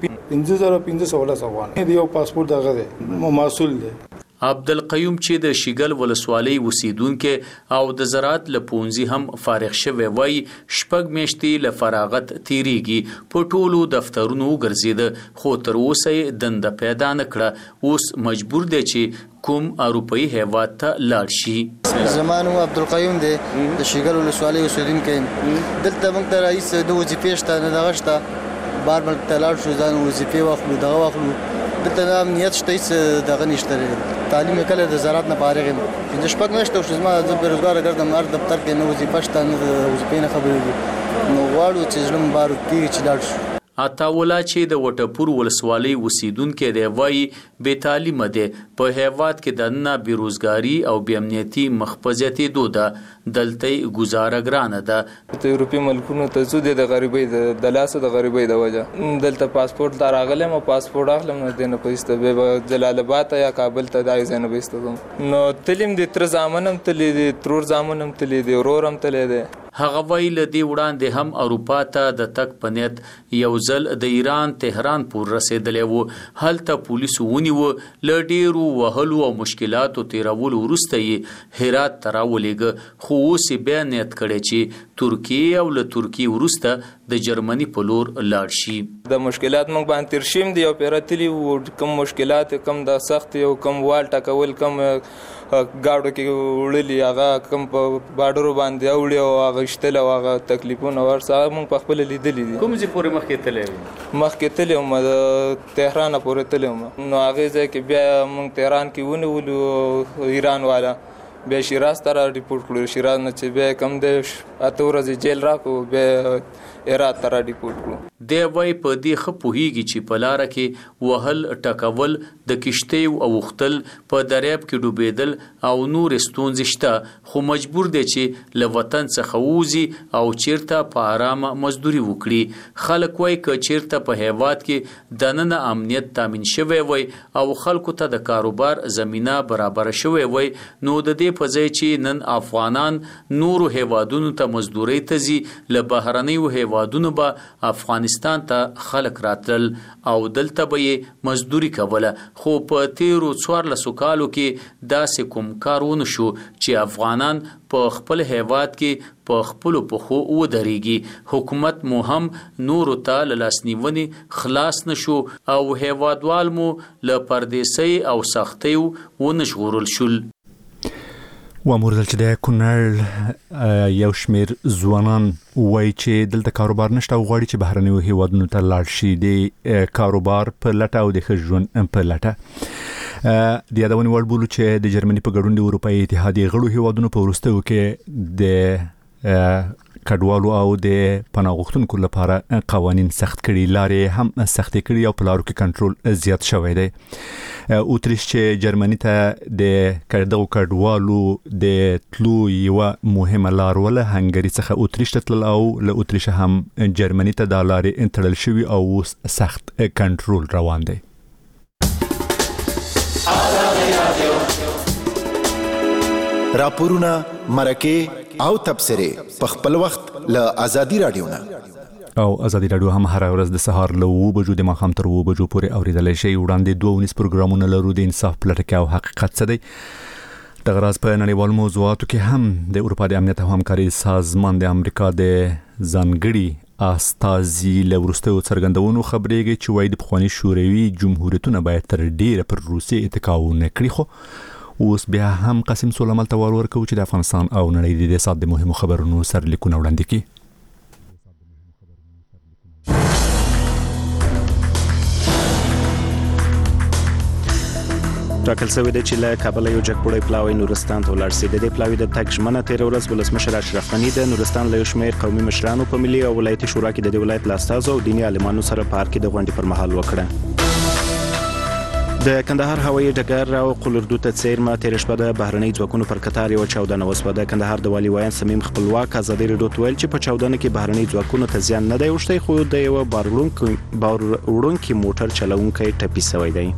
Speaker 3: کې 1500 افغان دی یو پاسپورت دغه دی مسؤل دی.
Speaker 2: عبدالقیوم چې د شیګل ولسوالۍ اوسیدونکو او د زراعت لپونځي هم فارغ شوی وای شپږ میاشتې له فراغت تیریږي په ټولو دفترونو ګرځید خو تر اوسه دنده پیدا نکړه اوس مجبور دی چې کوم اروپאי هیواد ته لاړ شي.
Speaker 4: زمانو عبدالقیوم دی د شیګل ولسوالۍ اوسیدونکو دلته موږ ته رئیس د وظیفې شته نه دغه شته بار بل تلاړ شو ځان وظیفې واخلو دغه واخلو دلته امنیت شته هیڅ دغه نشته. تعلیم کله د زراعت نه فارغ یم د شپږ میاشتې شو زما د بیروزګار ګرځم هر دفتر کې نو وظیفه شته نه وظیفې نه خبرې نو غواړو چې ظلم بارو کېږي چې لاړ شو.
Speaker 2: عطاولا چې د وټپور ولسوالۍ اوسیدونکو دی وایي بې تعلیمه دی په هیواد کې دننه بیروزګاری او بې امنیتي مخفزیتې دوده دلته گزاره ګرانه ده.
Speaker 5: د یورپی ملکونو ته زو د غریبۍ د لاسه د غریبۍ د وجه دلته پاسپورت دا راغلم او پاسپورت اخلم نه دینه پېسته به جلال آباد یا کابل ته دای زنه پېسته نو تلیم د تر زامنم تلې د ترور زامنم تلې د ورورم تلې ده.
Speaker 2: هغه ویل دی وړاندې هم اروپا ته د تک پنیت یو ځل د ایران تهران پور رسیدلې وو هلته پولیسو ونیو ل ډیرو وهلو او مشکلاتو تیرولو وروسته یې هرات ته راولېږه خو اوس بیا نیت کړی چې ترکیه او له ترکیه وروسته د جرمني په لور لاړ شي.
Speaker 5: د مشکلات موږ باندې تیر شیم دی او پیرتلی کم مشکلات کم د سخت او کم وال ټکول کم گاډو کې وړلې هغه کم په بارډر باندې اوړي او هغه شتل او هغه تکلیفونه ورسره موږ په خپل لیدلې دي.
Speaker 2: کوم ځای پورې مخکې تللی
Speaker 5: وم د تهران پورې تللی وم نو هغه ځای کې بیا موږ تهران کې ونیولو ایران والا بیا شیراز ته را ریپورټ کړو. شیراز نه چې بیا کم دی 8 ورځې جیل راکو، بیا هرات ته را ریپورټ کړو.
Speaker 2: دی وای په دې ښه پوهیږي چې په لاره کې وهل ټکول، د کشتۍ اوختل، په دریاب کې ډوبېدل او نور ستونزې شته، خو مجبور دی چې له وطن څخه ووځي او چیرته په آرامه مزدوري وکړي. خلک وای که چیرته په هیواد کې دننه امنیت تامین شوی وای او خلکو ته د کاروبار زمینه برابر شوی وای، نو د دې په ځای چې نن افغانان نورو هیوادونو ته مزدوري ته ځي، له بهرنیو هیوادونو به افغانستان ته خلک راتل او دلته به یې مزدوري کوله. خو په تیرو 14 کالو کې داسې کوم کار ونه شو چې افغانان په خپل هیواد کې په خپلو پښو ودرېږي. حکومت مو هم نورو ته له لاسنیونې خلاص نشو او هیوادوال مو له پردیسۍ او سختیو ونه ژغورل شول.
Speaker 1: واموردل چې د کونړ یو شمیر ځوانان وایي چې دلته کاروبار نشته او غواړي چې بهرنیو هیوادونو ته لاړ شي د کاروبار په لټه او د ښه ژوند په لټه. د یادونې وړ بولو چې د جرمني په ګډون د اروپایي اتحادیې غړو هیوادونو په وروستیو کې د کډوالو او د پناه غوښتونکو لپاره قوانین سخت کړي، لارې هم سخت کړي او په لارو کې کنټرول زیات شوی دی. اوتریش چې جرمني ته د دغو کډوالو د تلو یوه مهمه لار وله، هنګري څخه اوتریش ته تلل او له اوتریش هم جرمني ته دا لارې تړل شوي او اوس سخت کنټرول روان دی.
Speaker 7: راپورونه، مرکه او تبصره په خپل وخت له ازادي رادیو نه
Speaker 1: او ازادي رادیو هم هر ورځ د سهار له 9 بجو د ماښام تر 2 بجو پورې اوریدلای شئ. وړاندې 2 پروګرامونه لرو، د انصاف پلټکه او حقیقت څه دی. د غراض په نړیوالو موضوعاتو کې هم د اروپا د امنیت او همکاري سازمان د امریکا د ځانګړي استازي له وروستیو څرګندونو خبرېږي چې وایي د پخواني شوروي جمهوریتونه باید تر ډیره پر روسیې اتکا ونه کړي. خو اوس بیا هم قاسم سلیمان ته ورکوي چې د افغانستان او نړۍ د سات د مهمو خبرونو سرلیکونه وړاندې کړي.
Speaker 8: ټاکل شوی دی چې له کابل یو جګپوړی پلاوی نورستان ته ولاړ شي. د دې پلاوی د تګ ژمنه 13 ورځ ولسمشر اشرف غني د نورستان له یو شمېر قومي مشرانو په ملي او ولایتي شورا کې د دې ولایت له استازو او دیني عالمانو سره په پارک کې د غونډې پر مهال وکړه. د کندهار هوایي ډګر او قلردو ته څیرمه تیر شپه د بهرنۍ ځواکونو پر کتار یو چاودنه وسوه. د کندهار د والي وایان سمیم خپلواک ازادي رادیو ته ویل چې په چاودنه کې بهرنۍ ځواکونو ته زیان نه دی اوښتی، خو د یو باروړونکي موټر چلوونکی ټپي شوی دی.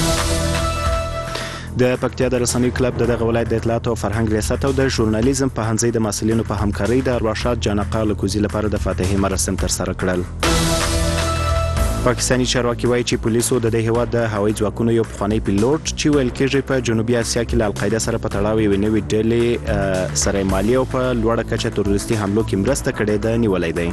Speaker 8: د پکتیا د رسنیو کلب دغه ولایت د اطلاعات او فرهنګ ریاست او د ژورنالیزم په هنځي د مسؤلینو په همکارۍ د ارواښاد جانقا لکوزي لپاره د فاتحې مراسم ترسره کړل. پاکستاني چارواکي وایي چې پولیسو د دې هیواد د هوایي ځواکونو یو پخوانی پیلوټ چې ویل کېږي په جنوبي اسیا کې له القاعده سره په تړاو یو نوې ډلې سره مالی او په لوړه کچه تروریستي حملو کې مرسته کړې ده نیولای دی.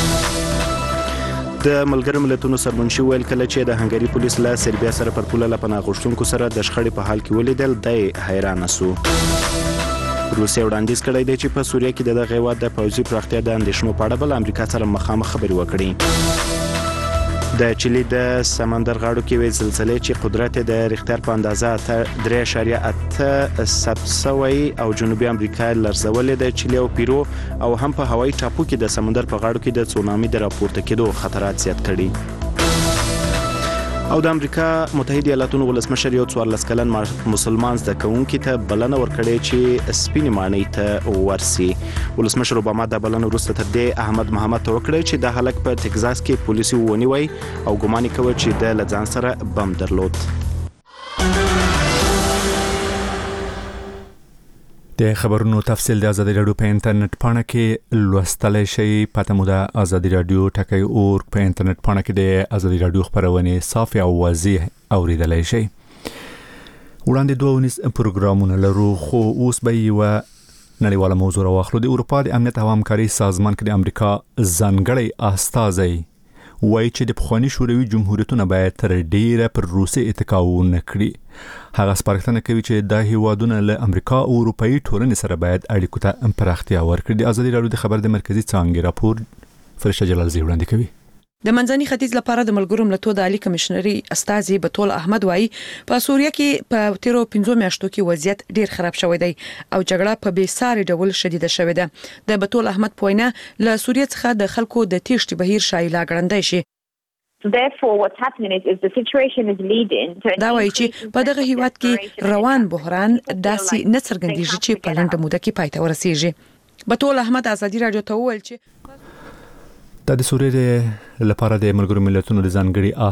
Speaker 8: د ملګرو ملتونو سرمنشي ویل کله چې د هنګري پولیس له سربیا سره پر پوله له پناه غوښتونکو سره د شخړې په حال کې ولیدل، دی حیران سو. روسیه وړاندیز کړی دی چې په سوریه کې د دغه هیواد د پوځي پراختیا د اندېښنو په اړه بل امریکا سره مخامخ خبرې وکړي. د چيلي د سمندر غاړو کې وی زلزلې چې قدرت د ریختر په اندازه 3.8 ثبت شوی او جنوبي امریکا لړزولې د چيلي او پیرو او هم په هوایي ټاپو کې د سمندر په غاړو کې د تسونامي د راپورته کېدو خطرات زیات کړي. او د امریکا متحده ایالاتونو ولسمشر یو 14 کلن مسلمان زده کوونکي ته بلنه ورکړې چې سپینې ماڼۍ ته ورسي. ولسمشر اوباما د بلنه وروسته تر دې احمد محمد ته وکړې چې د هلک په ټکزاس کې پولیسو ونیوي او ګمان کوي چې د لځان سره بم درلود.
Speaker 1: د خبرونو تفصیل د ازادي رادیو په انټرنیټ پاڼه کې لوستلای شئ. پته مو د ازادي رادیو ټکی اور په انټرنیټ پاڼه کې د ازادي رادیو خبرونه صاف او واضح اوریدلای شئ. وړاندې 2 پروګرامونه لرو، خو اوس به یو نړیواله موضوع راوخلو. د اروپا د امنیت او همکاري سازمان کې د امریکا ځانګړی استازی وایي چې د پخواني شوروي جمهوریتونه باید تر ډیره پر روسیې اتکا ونه کړي. هغه سپارښتنه کوي چې د هیوادونو له امریکا او اروپאי ټولنې سره باید اړیکو ته پراختیا ورکړي. د ازادي رادیو د خبر د مرکزی څانګې راپور فرشته جلالزی وړاندې کوي.
Speaker 10: د منځني ختیځ لپاره د ملګرو ملتونو د عالی کمشنري استاذ بتول احمد وایي په سوریه کې په تیرو 15 میاشتو کې وضعیت ډیر خراب شوی دی او جګړه په بیساري ډول شدیده شوې ده د بتول احمد پوینه له سوریه څخه د خلکو د تیښتې بهیر شایله ګڼندای شي.
Speaker 11: Therefore, what's happening is the situation is leading to
Speaker 10: دا وایي چې په دغه هیواد کې روان بحران داسې نه څرګندېږي چې په لنډه موده کې پای ته ورسیږي. بتول احمد ازادي رادیو ته وویل چې
Speaker 1: د سوریې لپاره د ملګرو ملتونو د ځانګړي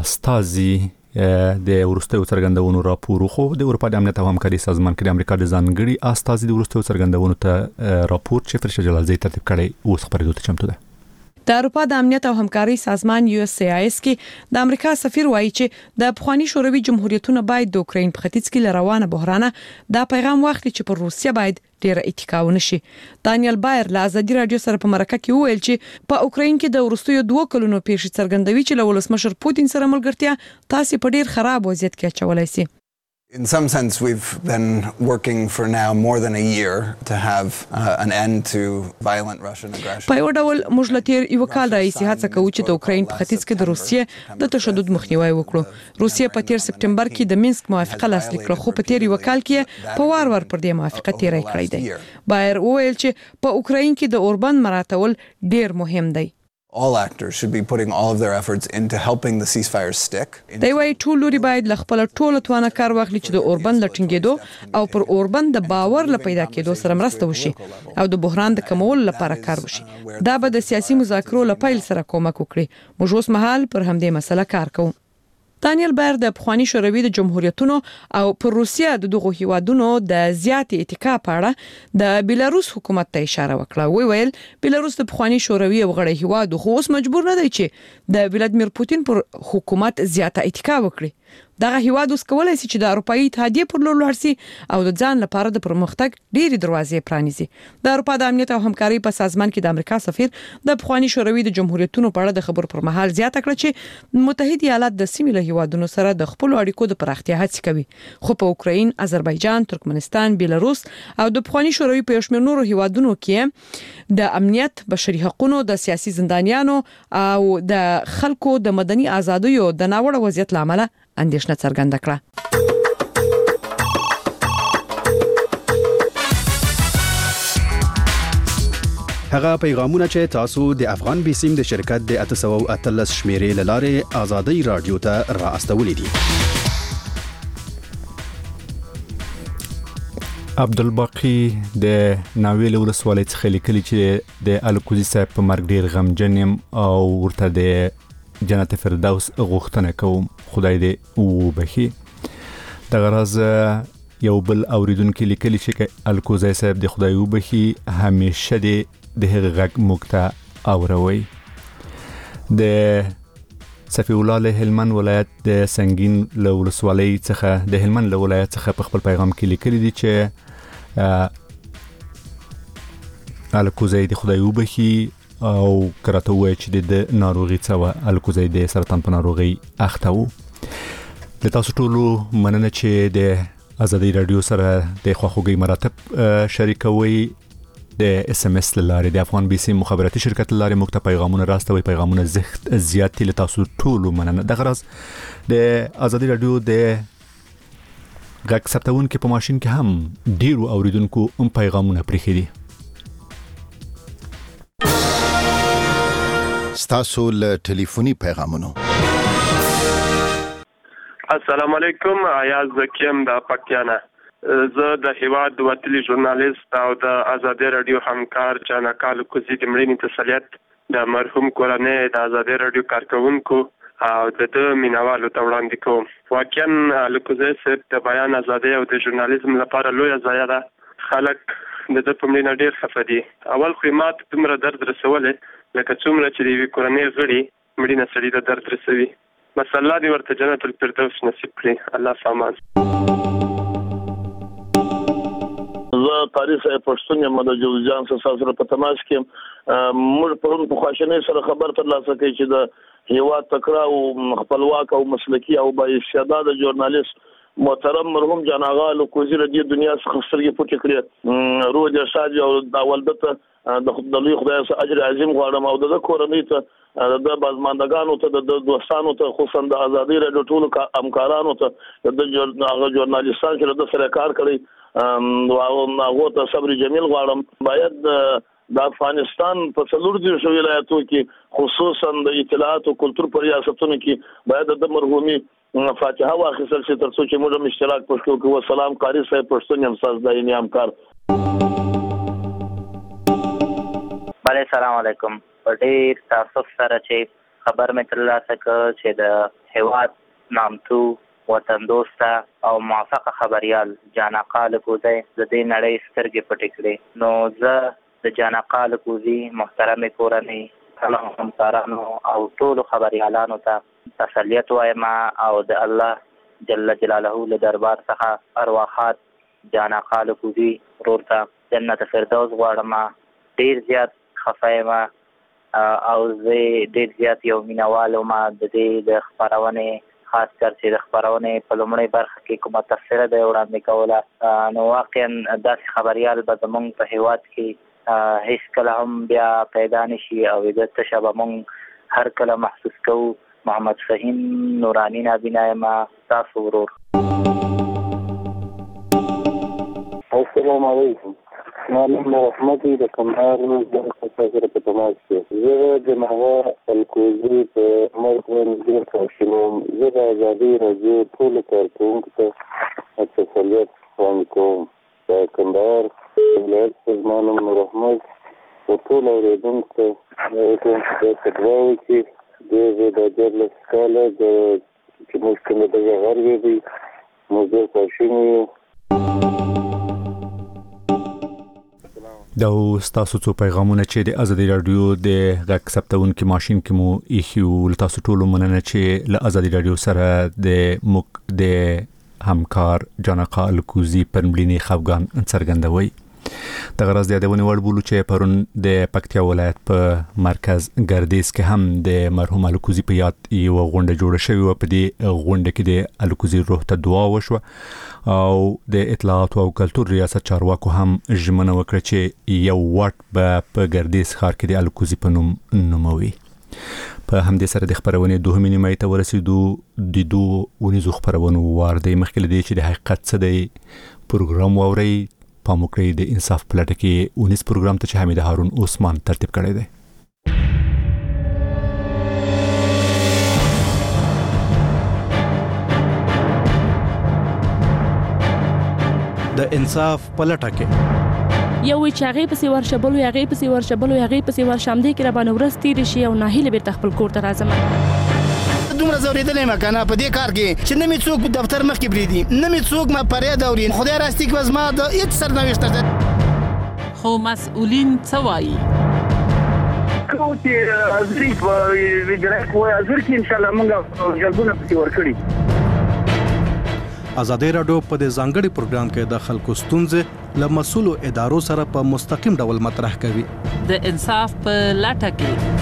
Speaker 1: استازي د ورستیو څرګندونو راپور خو د اروپا د امنیت او همکاري سازمان کې د امریکا د ځانګړي استازي د ورستیو څرګندونو ته راپور چې فرشته جلالزی ترتیب کړي اوس خبرېدو ته چمتو ده.
Speaker 10: د اروپا د امنیت او همکاري سازمان USAID کې د امریکا سفیر وایي چې د افغاني شوروي جمهوریتونو باید د اوکرين په ختیځ کې روانه بحران دا پیغام واخلي چې پر روسیه باید ډیر اتکاو نشي. دانیل بایر له ازادي رادیو سره په مرکه کې وویل چې په اوکرين کې د ورستیو 2 کلونو پیښې څرګندوي چې له ولسمشر پوتین سره ملګرتیا تاسو په ډیر خراب وضعیت کې اچولای شي.
Speaker 12: In some sense, we've been working for now more than a year to have an end to violent Russian aggression.
Speaker 10: په یو ډول موږ له تیر یو کال راهیسې هڅه کوو چې د اوکرين په ختیځ کې د روسیې د تشدد مخنیوي وکړو. روسیه په تیر سپټمبر کې د مینسک موافقه لاسلیک کړه خو په تیر یو کال کې په وار پر دې موافقه تیرای کړی دی. بایر وویل چې په اوکرين کې د اوربند مراتول ډیر مهم دی.
Speaker 12: All actors should be putting all of their efforts into helping the ceasefire stick.
Speaker 10: دی وايي ټول لوري باید ل خپل ټوله توانه کار واخلي چې د اوربند لټینګېدو او پر اوربند د باور ل پیدا کېدو سره مرسته وشي او د بحران د کمولو لپاره کار وشي. دا به د سیاسي مذاکرو ل پیل سره کومک وکړي. موږ اوس مهال پر همدې مسله کار کوو. دانیل بایر د افغاني شوروي د جمهوریتونو او پر روسیه د دغه هیوادونو د زیات اتکا په اړه د بیلاروس حکومت ته اشاره وکړه. ویل بیلاروس د افغاني شوروي او غړي هیواد خو اوس مجبور نه دی چې د ولادیمیر پوتین پر حکومت زیاته اتکا وکړي. دغه هیواد اوس کولای شي چې د اروپאי اتحادیه پر لور لاړ شي او د ځان لپاره د پرمختګ ډېری دروازې پرانیزي. د اروپا د امنیت او همکاري په سازمان کې د امریکا سفیر د افغاني شوروي د جمهوریتونو په اړه د خبرو پر مهال زیاته کړه چې متحده ایالات د سیمې له هیوادونو سره د خپل اړیکو د پراختیا هڅه کوي خو په اوکرين، آذربایجان، ترکمنستان، بیلاروس او د افغاني شوروي په شمیر نورو هیوادونو کې د امنیت، بشري حقوقو، د سیاسي زندانیانو او د خلکو د مدني ازادیو د ناوړه وضعیت لامل اندیشنه څرګنده کړه.
Speaker 13: هغه پیغامونه چې تاسو د افغان بیسیم د شرکت د 813 شمیرې لاره آزادۍ رادیو ته را استولې دي.
Speaker 1: عبدالباقی د ناویل ولسوالۍ څخه لیکلي چې د الکوزي صاحب په مرګ ډیر غمجن یم او ورته د جنت فردوس غوښتنه کوم، خدای دې وبخي. د غرض یو بل اوریدونکو لیکلي چې الکوزي صاحب د خدای وبخي همیشه د هغه غږ مکته اوروي. د صفی الله له هلمند ولایت د سنگین له ولسوالۍ څخه د هلمند له ولایت څخه په خپل پیغام کې لیکلي دي چې الکوزي د خدای وبخي او کرته وای چې د ناروغي څخه الکوزي د سرطان په ناروغي اخته وو. د تاسو ټولو مننه چې د آزادۍ رادیو سره د خواخوږي مراتب شریکوي. د SMS لاره د افغان بي سي مخابراتي شرکت لاره مکته پیغامونه راستوي، پیغامونه زیات له تاسو ټولو مننه. د غرض د آزادۍ رادیو د غږ ثبتونکو په ماشين کې هم ډیرو اوریدونکو هم پیغامونه پرېخي دي.
Speaker 7: ستاسو له ټلیفوني پیغامونو.
Speaker 14: السلام علیکم، آیاز زکیم د پکتیانا. زه د هیواد وتلی ژورنالیست او د آزادۍ رادیو همکار جانکال کوزي د مړینې تسلیت د مرحوم کورنۍ د آزادۍ رادیو کارکونکو او د مینوالو ته وړاندې کوم. واقعا الکوزي صاحب د بیان ازادۍ او د ژورنالیزم لپاره لویه ضایعه ده. خلک د ده په مړینه ډېر خفه دي. اول خو یې ماته دومره درد رسولی لکه څومره چې د یوې کورنۍ غړي مړینه سړي ته درد رسوي. بس الله دې ورته جنت الفردوس نصیب کړي. الله سامان.
Speaker 26: زه تاریخ پښتون یم د جوزجان سره په تماس کې موږ په خواشینۍ سره خبر ترلاسه کوي چې د هیواد تکړه او خپلواک او مسلکي او با استعداده ژورنالیست محترم مرحوم جان آغا الکوزی ردی دنیا څخه سترګې پټې کړې روح دې شاد او د والدته د لوی خدای سره اجر عظیم غواړم او د کورنۍ ته د بازماندگانو ته د دوستانو ته خصوصا د ازادي رادیو ټولو همکارانو ته د ژورنالیستانو چې د سره کار کړی او هغه ته صبر جمیل غواړم باید د افغانستان په څلور دیرشو ولایتو کې خصوصا د اطلاعات او کلتور په ریاستونو کې باید د مرحومي فاتحه واخیستل شي ترڅو چې موږ هم اشتراک پښتو کوو. سلام قاری صاحب پښتون یم ساز دایني همکار.
Speaker 6: بله سلام علیکم. ډېر تاسف سره چې خبر مې ترلاسه کړ چې د هیواد نامتو وطن دوسته او موافقه خبريال جان آقا الکوزی د دې نړۍ سترګې پټې کړې نو زه د جان آقا الکوزی محترم کورنۍ همکارانو او ټولو خبريالانو ته تسلیت وایم او د الله جل جلاله له دربار څخه ارواحات جان آقا الکوزی ورور ته جنت فردوس غواړم. ډیر زیات خفه یم او زه ډیر زیات یو مینوال یم د دې د خپرونې خاص کر چې د خپرونې په لومړۍ برخه کې کومه تفسیره د وړاندې کوله نو واقعا داسې خبريال به زموږ په هیواد کې هیڅ کله هم بیا پیدا نشي او د تشه به موږ هر کله محسوس کوو. محمد فهیم نورانی نابینا یم تاسو ورور.
Speaker 9: السلام علیکم. معلم رحمت د کندهار د سره په تماس کې زه د محوا الکوزی په مرکز کې کارشوم. زه د ازادي رادیو ټول کارکونکو ته تسلیت وایم کوم. د کندهار ولایت سازمان رحمت او ټول اوریدونکو ته د تداوی کې د جرل سکاله د چې موږ کومه د غربي دی موږ د پښینو
Speaker 1: دا تاسو څو پیغامونه چې د ازادي رادیو د غږ ثبتونکو ماشين کې مو ایخیو تاسو ټول مننه چې له ازادي رادیو سره د همکار جان آقا الکوزی پرمبلینی خفغان څرګندوي. د غرض د یادونې وړ بولو چې پرون د پکتیا ولایت په مرکز ګردیز کې هم د مرحوم الکوزی په یاد یو غونډه جوړه شوې و. په دې غونډه کې د الکوزی روح ته دعا وشوه او د اطلاعات او کلتور ریاست چارواکو هم ژمنه وکړه چې یو واټ په ګردیز ښار کې د الکوزی په نوم نوموي. په همدې سره د خبرونې دوه نیمه ته ورسېدو د دوه ونیزو خبرونو وار دی. مخکې لدی چې د حقیقت څه دی پروګرام واوري پاموکړی د انصاف پلټه کې 19 پروګرام ته چې حمید هارون عثمان ترتیب کړی دی.
Speaker 13: د انصاف پلټه کې
Speaker 15: یو چاغې پسې ورشبلو یاغې پسې ورشبلو یاغې پسې ورشم دې کې را باندې ورستې شي او ناهیله بیرته خپل کور ته راځم.
Speaker 16: دومره زوریدلې مکنه په دې کار کې چې نه می څوک دفتر مخ کې بریدي نه می څوک ما پرې دورین خدای راستي کې وزما د هیڅ سرنوشت ده.
Speaker 17: خو مسؤلین څه وایي
Speaker 26: کو چې ازري په ویډرک وای ازر کې ان شاء الله موږ جلبونه پکې ورکړي.
Speaker 13: ازادي رادیو په دې ځانګړي پروګرام کې د خلکو ستونزې له مسؤلو ادارو سره په مستقیم ډول مطرح کوي.
Speaker 17: د انصاف په لټه کې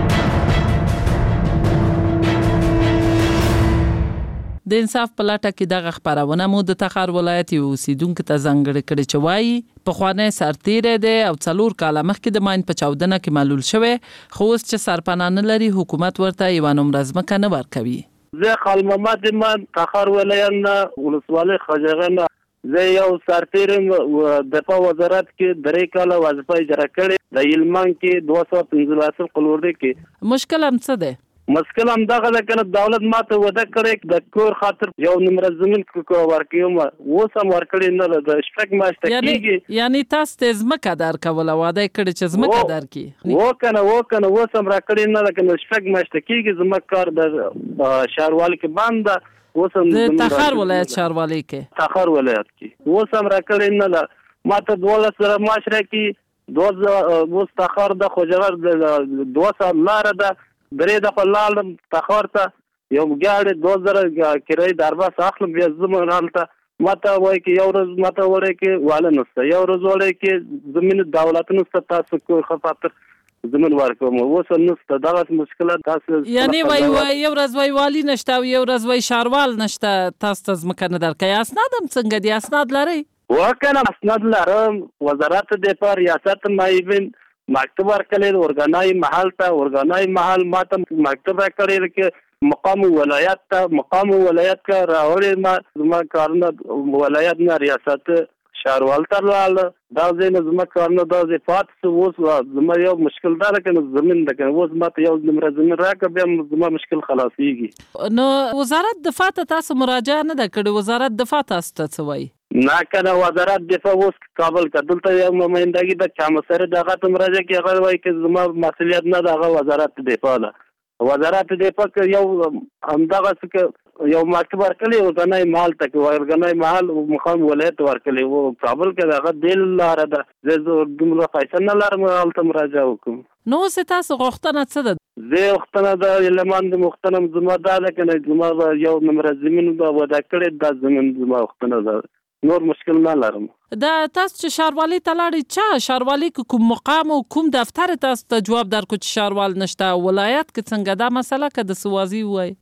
Speaker 17: د انصاف په لټه کې دغه خبرونه مو د تخار ولایت یو اوسیدونکو ته ځانګړي کړي چې وایي په خوانه سرتیره ده او 4 کال مخکې د ماین په 14 کې معلول شوه خو اوس چې سرپناه لري حکومت ورته یو نمرزمه کنه ورکوي.
Speaker 26: زه خال محمد من تخار ولایت ولسوالۍ خجغن زه یو سرتیرم د په وزارت کې 3 کال وظیفه اجرا کړې د علمان کې 215 قلوردي کې.
Speaker 17: مشکل هم څه ده؟
Speaker 26: مشکل هم دغه ده کنه دولت ماته وعده کړې د کور خاطر یو نمبر زمين کو ورکوم اوس هم ورکړې نه د شپږ ماشته کېږي.
Speaker 17: یعنی تاسو ته زمکه در کوله وعده کړې چې زمکه در کی
Speaker 26: وکنه اوس هم راکړې نه لکه شپږ ماشته کېږي زمکه کار د شهروالۍ کې بند اوس هم
Speaker 17: د تخار ولایت شهروالۍ کې
Speaker 26: تخار ولایت کې اوس هم راکړې نه ماته 12 معاشره کې 12 اوس تخار د خوجور د 200 لار ده درې د خلال تخار ته یو ګاډي 2000 کرای درباس اخلم بیا زمون حالته ماته وای کې یو ورځ ماته وړي کې واله نسته یو ورځ وړي کې زمين دولت نسته تاسو کو خاطر
Speaker 9: زمين ورکوم اوس نشته دغه مشکلات تاسو
Speaker 17: یعنی وای یو ورځ وای والی نشته او یو ورځ وای شاروال نشته تاسو ته ځمکه نه درکوي اسناد هم څنګه دي اسناد لرئ
Speaker 9: وکنه اسناد لرم وزارت دفاع ریاست معاون مکتب ورکړل اورګانای محل ته اورګانای محل ماته مکتب ورکړل کې مقام ولایت کا راوړې ما کارونه ولایت نه ریاست شاروال ته لاله دا زما کارونه دا فات اوس زما یو مشکل دا کنه زمين ده کنه اوس ماته یو نمبر زمين راکه بیا زما مشکل خلاصيږي
Speaker 17: نو وزارت دفاع ته تاسو مراجعه نه کړې وزارت دفاع تاسو ته څه وایي
Speaker 9: نه کنه وزارت دفاع اوس کابل کدلته یو نمائندګي د چا مسره دغه ته مراجعه کې هغه وایي چې زما مسؤلیت نه دغه وزارت دفاع ده وزارت دفاع یو همدغه څه یو مکتب ورکړلی اورګانای محل ته اورګانای محل مقام ولایت ورکړلی او کابل کې دغه دل لاره ده زه دومره پیسې نه لرم هلته مراجعه وکړم
Speaker 17: نو اوس تاسو غوښتنه څه ده
Speaker 9: زه غوښتنه د لمن د مختنم زما دا ده کنه زما یو نمبر زمين به ودا کړی دا زمين زما غوښتنه ده نور مشکل نه لرم
Speaker 17: دا تاسو چې شاروالي ته لاړئ چا شاروالي کوم مقام او کوم دفتر تاسو ته جواب درکړو چې شاروال نشته ولایت کې څنګه دا مسله که د سوازي وای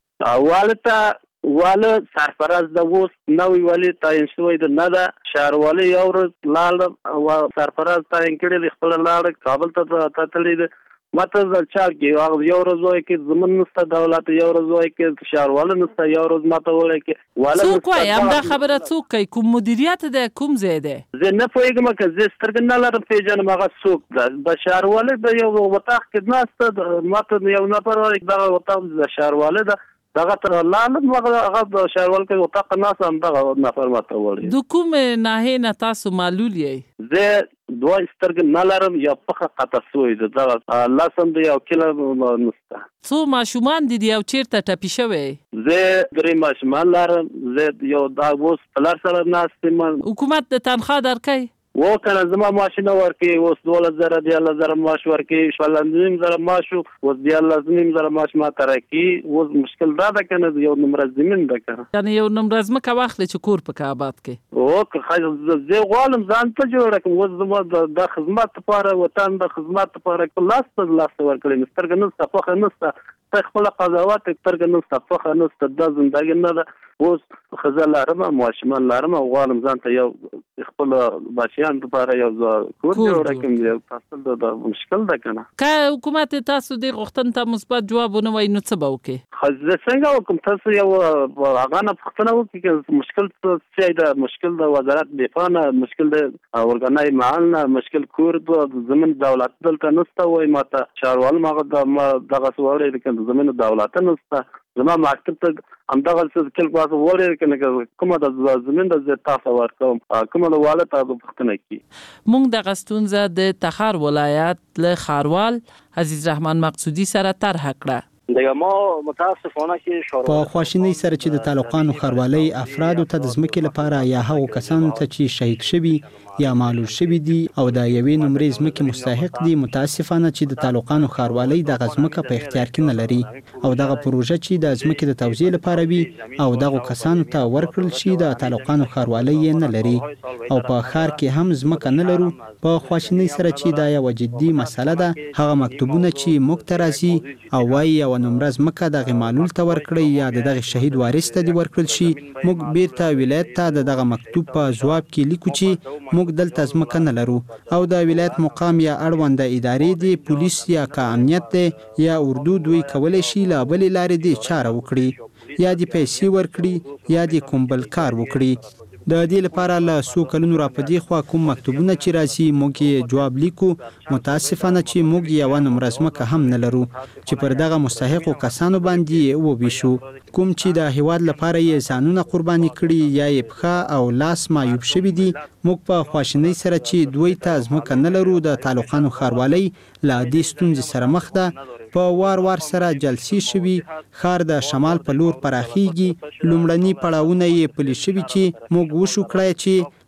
Speaker 9: واله سرپرست د اوس نوې والی تعین شوی د نه ده شاروالي یو ورځ لاړ او سرپرست تعین کړی خپل لاړ کابل ته تللی ده ماته ځل کې یو ورځ وای کې زمون نسته دولت یو ورځ وای کې شاروال نسته یو ورځ ماته وای کې واله
Speaker 17: څوک وای همدا خبره څوک کوي کوم مدیریت ده کوم ځای ده
Speaker 9: زه نه پوهیږم چې زه سترګې نه لرم پیژنم هغه څوک ده د شاروال د یو وطاق کې ناسته ماته یو نفر وای دا وطاق د شاروال ده دغه تر لاله هغه شاروال کې وطاق ناس هم دغه نفر ماته وای
Speaker 17: د کوم نه نه تاسو معلول یې
Speaker 9: زه دوه سترګې نه لرم یا پخه قطع سوی ده دغه لاسم دی یو کله نسته
Speaker 17: څو ماشومان دي او چیرته ټپي شوی
Speaker 9: زه درې ماشومان لرم زه یو دا اوس پلار سره ناستم
Speaker 17: حکومت د تنخواه درکوي
Speaker 9: و کنه زما ماشینه ورکی اوس 12000 دی الله زره ماش ورکی شولندیم زره ماشو اوس دی الله زمیم زره ماش ما ترکی اوس مشکل دا ده کنه یو نمبر زمين ده کنه
Speaker 17: یعنی یو نمبر زمکه واخلې چې کور په آباد کې
Speaker 9: او که خاص زه غوالم ځان ته جوړ کوم اوس زما د خدمت لپاره وطن د خدمت لپاره کلاس ورکړم سترګ نه صفخه نسته خپل قضاوت سترګ نه صفخه نسته د زندګی نه ده اوس خزل لارم ماشومان لارم غوالم ځان ته یو خپل بچیان لپاره یو کور جوړ کوم یو تاسو د مشکل ده کنه
Speaker 17: که حکومت تاسو د غوښتن ته مثبت جواب ونه وای نو څه به وکړي
Speaker 9: خزه څنګه وکم تاسو یو هغه نه پښتنه وکړي چې مشکل څه ده مشکل د وزارت دفاع نه مشکل د اورګانای محل نه مشکل کور د زمين دولت دلته نسته وای ماته شاروال ماغه دغه سوړې د زمين دولت نسته زما مکتب ته همدغه څه کل پاسه وړي کنه کومه د زمين د تاسو ورکوم کومه د والد تاسو پښتنه کی
Speaker 17: مونږ د غستونزه د تخار ولایت له خاروال عزیز رحمان مقصودی سره طرح کړه
Speaker 18: دغه ما متاسفانه کې
Speaker 19: په خواشینی سره چې د تعلقانو خاروالۍ افرادو ته د ځمکې لپاره یا هغو کسانو ته چې شهید شوي یا معلول شوي دي او د یوې نمرې ځمکې مستحق دي متاسفانه چې د تعلقانو خاروالۍ دغه ځمکه په اختیار کې نه لري او دغه پروژه چې د ځمکې د توزیع لپاره وي او دغه کسانو ته ورکړل شي د تعلقانو خاروالۍ یې نه لري او په ښار کې هم ځمکه نه لرو په خواشینی سره چې دا یو جدي مسله ده هغه مکتوبونه چې موږ ته راځي او وايي یو نمره ځمکه دغه معلول ته ورکړي یا دغه شهید وارث ته دی ورکړل شي موږ بیرته ولایت ته دغه مکتوب په جواب کې لیکو چې موږ دلته ځمکه نه لرو او د ولایت مقام یا اړونده ادارې دی پولیس یا امنیت دی یا اردو دوی کولای شي لا بلې لارې دی چاره وکړي یا دی پیسې ورکړي یا دی کوم بل کار وکړي د دې لپاره له څو کلونو راپدې خو کوم مکتوبونه چې راځي موږ یې جواب لیکو متاسفانه چې موږ یو نمره ځمکه هم نه لرو چې پر دغه مستحقو کسانو باندې وویشو کوم چې د هیواد لپاره یې ځانونه قرباني کړي یا یې پښه او لاس معیوب شوي دي موږ په خواشینۍ سره چې دوی ته ځمکه نه لرو د تعلقانو ښاروالۍ له دې ستونزې سره مخ ده په وار سره جلسې شوي ښار د شمال په لور پراخیږي لومړني پړاوونه یې پلي شوي چې موږ وشو کړی چې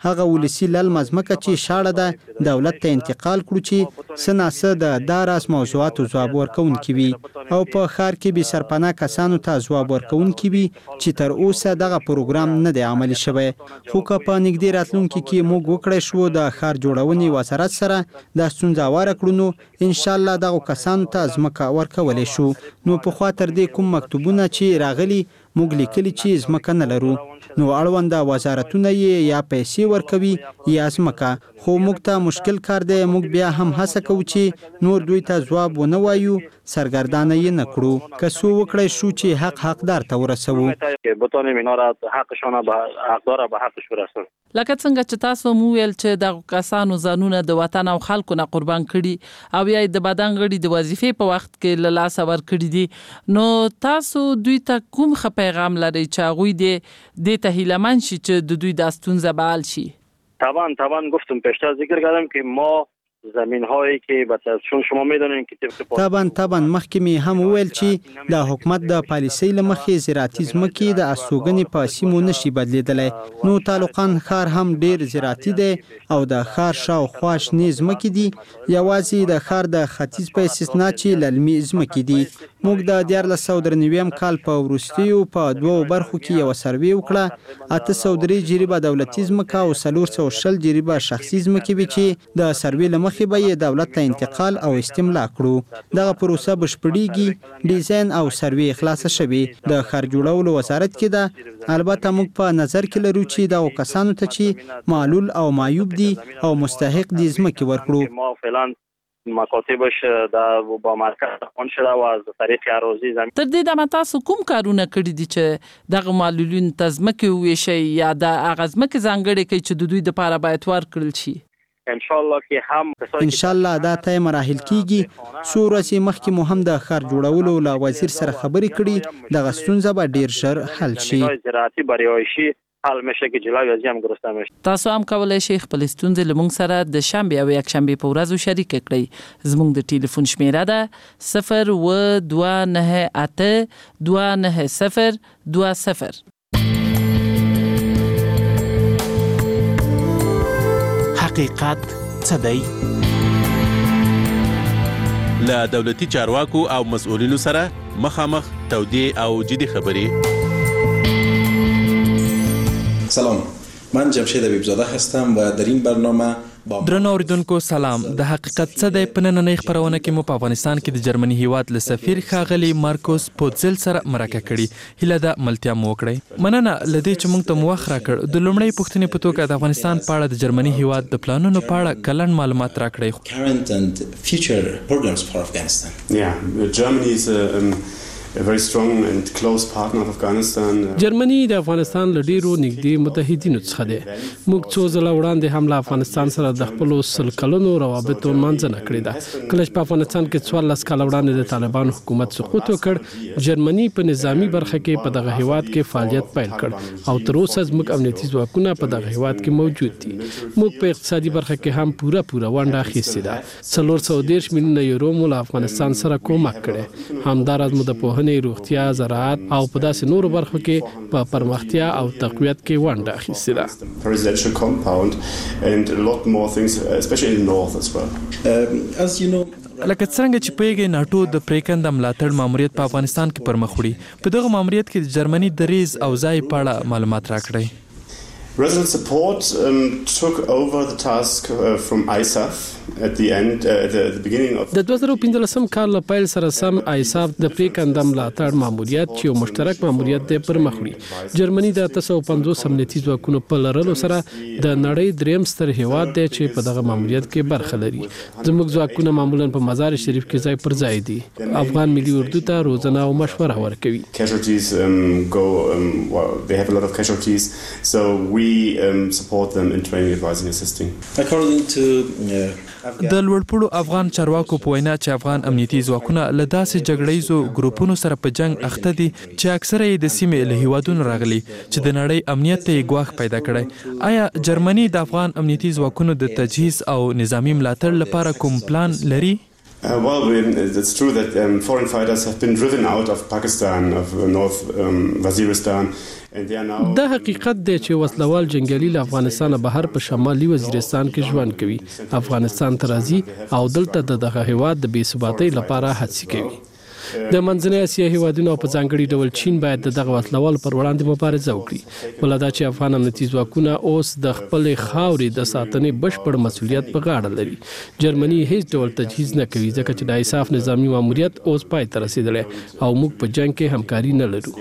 Speaker 19: هغه ولسی لل مزمکه چې شاړه ده دولت ته انتقال کړو چې سناسه د داراس موضوعاتو ځواب ورکوونکي وي او په ښار کې به سرپناه کسانو ته ځواب ورکوونکي وي چې تر اوسه دغه پروګرام نه دی عملي شوی. خو که په نږدې راتلونکي کې موږ وکړی شو د ښار جوړونې وزارت سره دا ستونزه هواره کړو نو انشاءالله دغو کسانو ته ځمکه ورکولی شو. نو پخوا تر دې کوم مکتوبونه چې راغلي موږ لیکلي چې ځمکه نه لرو نو اړونده وزارتونه یې یا پیسې ورکوي یا ځمکه. خو موږ ته مشکل کار دی، موږ بیا هم هڅه کوو چې نور دوی ته ځواب ونه وایو، سرګردانه یې نه کړو، که څه وکړی شو چې حق حقدار ته ورسوو.
Speaker 17: لکه څنګه چې تاسو مو ویل چې د کسانو ځانونه د وطن او خلکو نه قربان کړي او یا د بدن غړي د وظیفې په وخت کې له لاسه ورکړي دي، نو تاسو دوی ته کوم پیغام لري چې هغوی د ته هیله‌مند شي چې د دوی د ستونزه به حل شي؟
Speaker 18: طبعا گفتم پیشتر ذکر کردم که ما زمین هایی که چون شما میدونین که
Speaker 19: طبعا مخکې می هم ویل چې د حکومت د پالیسۍ له مخې زراعتي ځمکې د استوګنې په سیمو نشي بدلیدلی. نو تعلقان ښار هم ډیر زراعتي دی او د ښار شاوخوا شنې ځمکې دي، یوازې د ښار د ختیځ په استثنا چې للمي ځمکې دي. موږ د 1493 کال په وروستیو په 2 برخو کې یو سروې وکړه، 803 جریبه دولتي ځمکه او 420 جریبه شخصي ځمکې وي چې د سروې له مخې به یې دولت ته انتقال او استملا کړو. دغه پروسه بشپړیږي، ډیزاین او سروې خلاصه شوي، د ښار جوړولو وزارت کې ده. البته موږ په نظر کې لرو چې دغو کسانو ته چې معلول او معیوب دي او مستحق دي ځمکې ورکړو.
Speaker 18: مکاتبش با مرکز خون شده و از طریق اراضی زمین.
Speaker 17: تر دې دمه تاسو کوم کارونه کړی دي چې دغه معلولین ته ځمکې وویشئ یا د هغه ځمکې ځانګړې کړئ چې د دوی دپاره باید ورکړل شي؟
Speaker 19: انشاءالله دا ته مراحل کیږي. څو ورځې مخکې مو هم د ښار جوړولو له وزیر سره خبرې کړي، دغه ستونزه به ډیر ژر حل شي.
Speaker 18: زراعتي بریایشی حل میشه که جلوی از هم گرفته میشه.
Speaker 17: تاسو هم کولای شئ خپل ستونزې له موږ سره د شنبه او یکشنبه په ورځو شریک کړئ. زموږ د ټلیفون شمیره ده 029829020.
Speaker 20: حقیقت څه دی؟ له دولتي چارواکو او مسؤلینو سره مخامخ تودې او جدي خبرې.
Speaker 21: سلام، من جمشید حبیبزاده هستم و در این برنامه
Speaker 22: درنو اوریدونکو سلام. د حقیقت څه دی په نننۍ خبرونه کې مو په افغانستان کې د جرمني هیواد له سفیر ښاغلي مارکوس پوتزل سره مرکه کړې. هیله ده ملتیا مو وکړئ. مننه لدې چې موږ ته مو وخت راکړ. د لومړۍ پوښتنې په توګه د افغانستان په اړه د جرمني هیواد د پلانونو په اړه کلن معلومات راکړئ.
Speaker 21: current and future programs for Afghanistan.
Speaker 23: Yeah, Germany is a very strong and close partner of Afghanistan.
Speaker 24: جرمني د افغانستان له ډیرو نږدې متحدینو څخه دی. موږ څو ځله وړاندې هم له افغانستان سره د خپلو 100 کلونو روابطو منځنه کړې ده. کله چې په افغانستان کې 14 کاله وړاندې د طالبانو حکومت سقوط وکړ، جرمني په نظامی برخه کې په دغه هیواد کې فعالیت پیل کړ او تر اوسه زموږ امنیتي ځواکونه په دغه هیواد کې موجود دي. موږ په اقتصادي برخه کې هم پوره ونډه اخیستې ده. 430 میلیونه یورو مو له افغانستان سره کومک کړی. همداراز مو د روغتیا، زراعت او په داسې نورو برخو کې په پرمختیا او تقویت کې ونډه اخیستې ده.
Speaker 23: Presidential compound and a lot more things, especially in the north as well.
Speaker 21: As you know,
Speaker 22: لکه څنګه چې پوهیږئ ناټو د پریکنده ملاتړ ماموریت په افغانستان کې پرمخ وړي. په دغه ماموریت کې د جرمني دریځ او ځای په اړه معلومات راکړئ.
Speaker 23: Resident Support took over the task from ISAF at the end, at the beginning of
Speaker 24: د 2015 کال له پیل سره سم ISAF د پریکنده ملاتړ ماموریت چې یو مشترک ماموریت دی پرمخ وړي. جرمني د 350 امنیتي ځواکونو په لرلو سره د نړۍ دریم ستر هیواد دی چې په دغه ماموریت کې برخه لري. زموږ ځواکونه معمولا په مزار شریف کې ځای پر ځای دي. افغان ملي اردو ته روزنه او مشوره ورکوي.
Speaker 23: Casualties they have a lot of casualties, so we support them in training, advising, assisting.
Speaker 21: According to
Speaker 22: د لوړپوړو افغان چارواکو په وینا چې افغان امنیتي ځواکونه له داسې جګړیزو ګروپونو سره په جنگ اخته دي چې اکثره یې د سیمې له هیوادونو راغلي چې د نړۍ امنیت ته یې ګواښ پیدا کړی. آیا جرمني د افغان امنیتي ځواکونو د تجهیز او نظامی ملاتړ لپاره کوم پلان لري؟
Speaker 23: Well, it's true that foreign fighters have been driven out of Pakistan, of North Waziristan.
Speaker 24: دا حقیقت دی چې وسلوال جنگیالي له افغانستان بهر په شمالي وزیرستان کې ژوند کوي، افغانستان ته راځي او دلته دغه هیواد د بې ثباتۍ لپاره هڅې کوي. د منځنۍ اسیا هیوادونو په ځانګړي ډول چین باید دغه وسلوال پر وړاندې مبارزه وکړي. بل دا چې افغان امنیتي ځواکونه اوس د خپل خاورې د ساتنې بشپړ مسؤلیت په غاړه لري. جرمني هیڅ ډول تجهیز نه کوي ځکه چې د ایساف نظامی ماموریت اوس پای ته رسیدلی او موږ په جنگ کې همکاري نه لرو.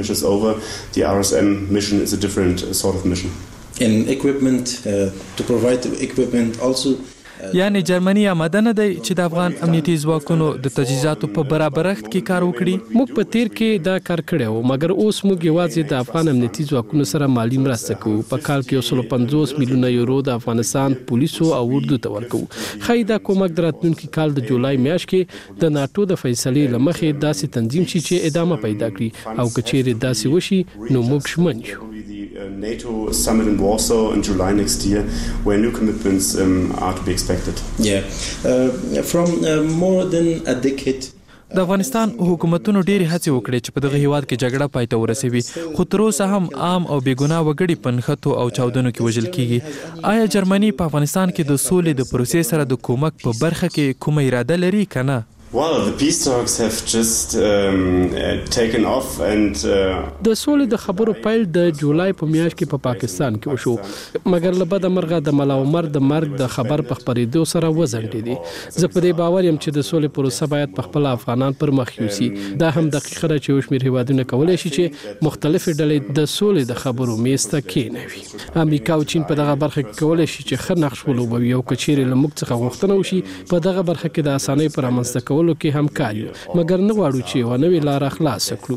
Speaker 21: To provide equipment also
Speaker 22: یعنی جرمني آماده نه دی چې د افغان امنیتي ځواکونو د تجهیزاتو په برابرښت کې کار وکړي.
Speaker 24: موږ په تیر کې دا کار کړی و، مګر اوس موږ یوازې د افغان امنیتي ځواکونو سره مالی مرسته کوو. په کال کې 150 میلیونه یورو د افغانستان پولیسو او اردو ته ورکوو. ښایي دا کومک د راتلونکي کال د جولای میاشت کې د ناټو د فیصلې له مخې داسې تنظیم شي چې ادامه پیدا کړي او که چیرې داسې وشي نو موږ شمن یو.
Speaker 23: NATO summit in Warsaw in July next year, where new commitments are to be expected.
Speaker 21: From more than a decade.
Speaker 22: د افغانستان حکومتونو ډېرې هڅې وکړې چې په دغه هیواد کې جګړه پای ته ورسوي، خو تر اوسه هم عام او بېګناه وګړي په نښتو او چاودنو کې وژل کیږي. آیا جرمني په افغانستان کې د سولې د پروسې سره د کومک په برخه کې کومه اراده لري که نه؟
Speaker 23: Well, the peace talks have just taken off and
Speaker 24: د سولې د خبرو پیل د جولای په میاشت کې په پاکستان کې وشو، مګر له بده مرغه د ملا عمر د مرګ د خبر په خپرېدو سره وځنډېدې. زه په دې باور یم چې د سولې پروسه باید په خپل افغانان پر مخ یوسي. دا هم دقیقه ده چې یو شمېر هیوادونه کولی شي چې مختلفې ډلې د سولې د خبرو میز ته کېنوي. امریکا او چین په دغه برخه کې کولی شي چې ښه نقش ولوبوي او که چیرې له موږ څخه غوښتنه وشي په دغه برخه کې د اسانۍ په رامنځته کولو کې همکار یو، مګر نه غواړو چې یوه نوې لاره خلاصه کړو.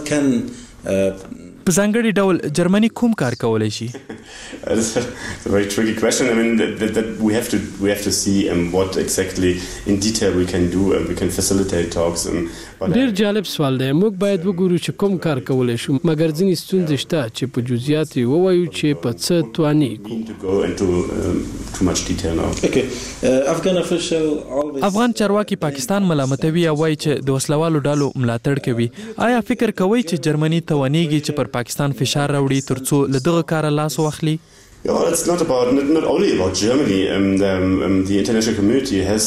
Speaker 22: په ځانګړي ډول جرمني کوم کار کولی شي؟
Speaker 23: It's a very tricky question. I mean, that we have to see what exactly in detail we can do, and we can facilitate talks.
Speaker 24: ډېر جالب سوال دی. موږ باید وګورو چې کوم کار کولی شو، مګر ځینې ستونزې شته چې په جزئیات یې ووایو چې په څه توانېږو. افغان چارواکي پاکستان ملامتوي او وایي چې د وسلوالو ډلو ملاتړ کوي. آیا فکر کوئ چې جرمني توانېږي چې پر پاکستان فشار راوړي ترڅو له دغه کاره لاس واخلي؟
Speaker 23: Yeah, it's not only about Germany. The international community has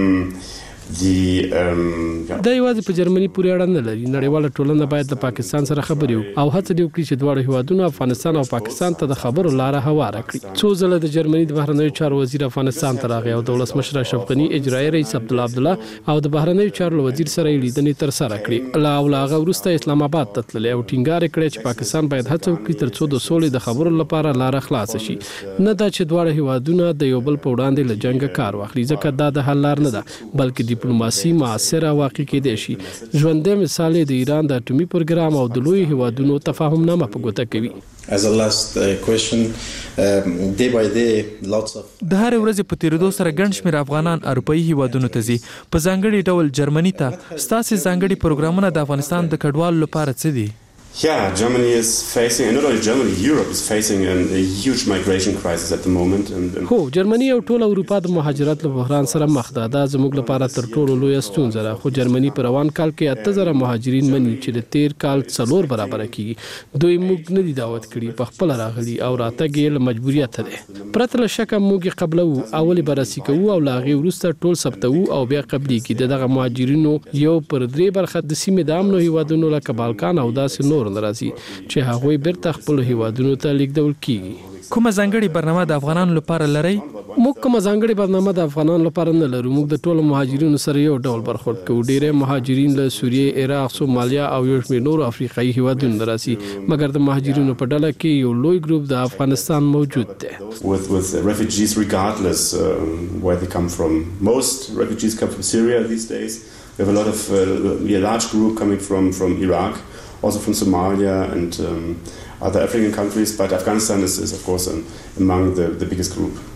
Speaker 24: دا یوازې په جرمني پورې اړه نه لري. نړیواله ټولنه باید د پاکستان سره خبرې وکړي او هڅه وکړي چې دواړه هیوادونه افغانستان او پاکستان ته د خبرو لاره هواره کړي. څو ځله د جرمني د بهرنیو چارو وزیر افغانستان ته راغی او د ولسمشر اشرف غني، اجرایي رئیس عبدالله عبدالله او د بهرنیو چارو وزیر سره یې لیدنې ترسره کړې. له هغه وروسته اسلام آباد ته تللی او ټینګار یې کړی چې پاکستان باید هڅه وکړي ترڅو د سولې د خبرو لپاره لاره خلاصه شي. نه دا چې دواړه هیوادونه د یو بل په وړاندې له جنګه کار واخلي، ځکه دا د حل لار نه ده، بلکې ډیپلوماسي سره واقع کېدای شي. ژوندی مثال د ایران د اټومي پروګرام او د لوی هیوادونو تفاهم نامه په ګوته کوي.
Speaker 21: As a last question, day by day lots of
Speaker 22: د هر ورځې په تیریدو سره ګڼ شمېر افغانان اروپایي هیوادونو ته ځي. په ځانګړي ډول جرمني ته. ستاسې ځانګړي پروګرامونه د افغانستان د کډوالو لپاره څه دي؟
Speaker 23: Yeah, Germany is facing, and not only Germany, Europe is facing a huge migration crisis at the moment.
Speaker 24: هو، جرمني او ټول اروپا د مهاجرت له بحران سره مخ ده. دا زموږ لپاره تر ټولو لویه ستونزه ده. خو جرمني په روان کال کې 8000 مهاجرین مني چې د تیر کال 4 برابره کیږي. دوی موږ نه دي دعوت کړي، په خپل راغلي او راتګ یې له مجبوریت ده. پرته له شکه موږ قبلو اول بررسي کوو او لاغي وروسته ټول ثبتو او بیا قبلي کې دغه مهاجرینو یو پر 3 برخه د سیمې د امنو هیوادونو لکه بالکان او داسې نور راځي چې هغوی بیرته خپل هیوادونو ته لیږدول کیږي.
Speaker 22: کومه ځانګړې برنامه د افغانانو لپاره لرئ؟
Speaker 24: موږ کومه ځانګړې برنامه د افغانانو لپاره نه لرو. موږ د ټولو مهاجرینو سره یو ډول برخورد کوو. ډېری مهاجرین له سوریې، عراق، سومالیا او یو شمېر نورو افریقایي هیوادونو راځي، مګر د مهاجرینو په ډله کې یو لوی ګروپ د افغانستان موجود دی.
Speaker 23: With refugees regardless where they come from. Most refugees come from Syria these days. We have a lot of a large group coming from Iraq, also from Somalia and other African countries, but Afghanistan is of course among the biggest group.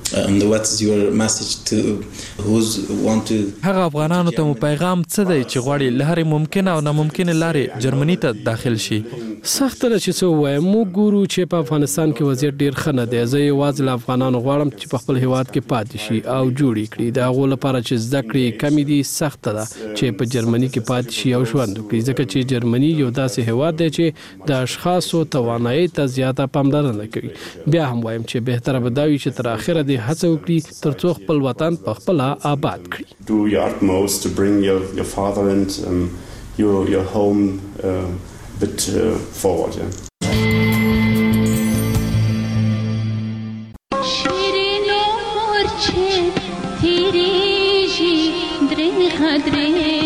Speaker 21: And what's your message to who's want to
Speaker 22: هغه افغانانو ته مو پیغام څه دی چې غواړي له هرې ممکنه او ناممکنه لارې جرمني ته داخل شي؟
Speaker 24: سخت ده چې څه وایم، موږ ګورو چې په افغانستان کې وضعیت ډیر ښه نه دی. زه یوازې له افغانانو غواړم چې په خپل هیواد کې پاتې شي او جوړ کړي. د هغو لپاره چې زده کړې کمې دي سخته ده چې په جرمني کې پاتې شي او ژوند وکړي، ځکه چې جرمني یو داسې هیواد دی چې د اشخاصو توانایي ته زیاته پاملرنه کوي. بیا هم وایم چې بهتره به دا وي چې تر اخره دې هڅه وکړي ترڅو خپل وطن په خپله آباد کړي.
Speaker 23: Do your utmost to bring your fatherland, your home a bit forward. Yeah.
Speaker 2: شیرینو مرچه تیری جی درین خدره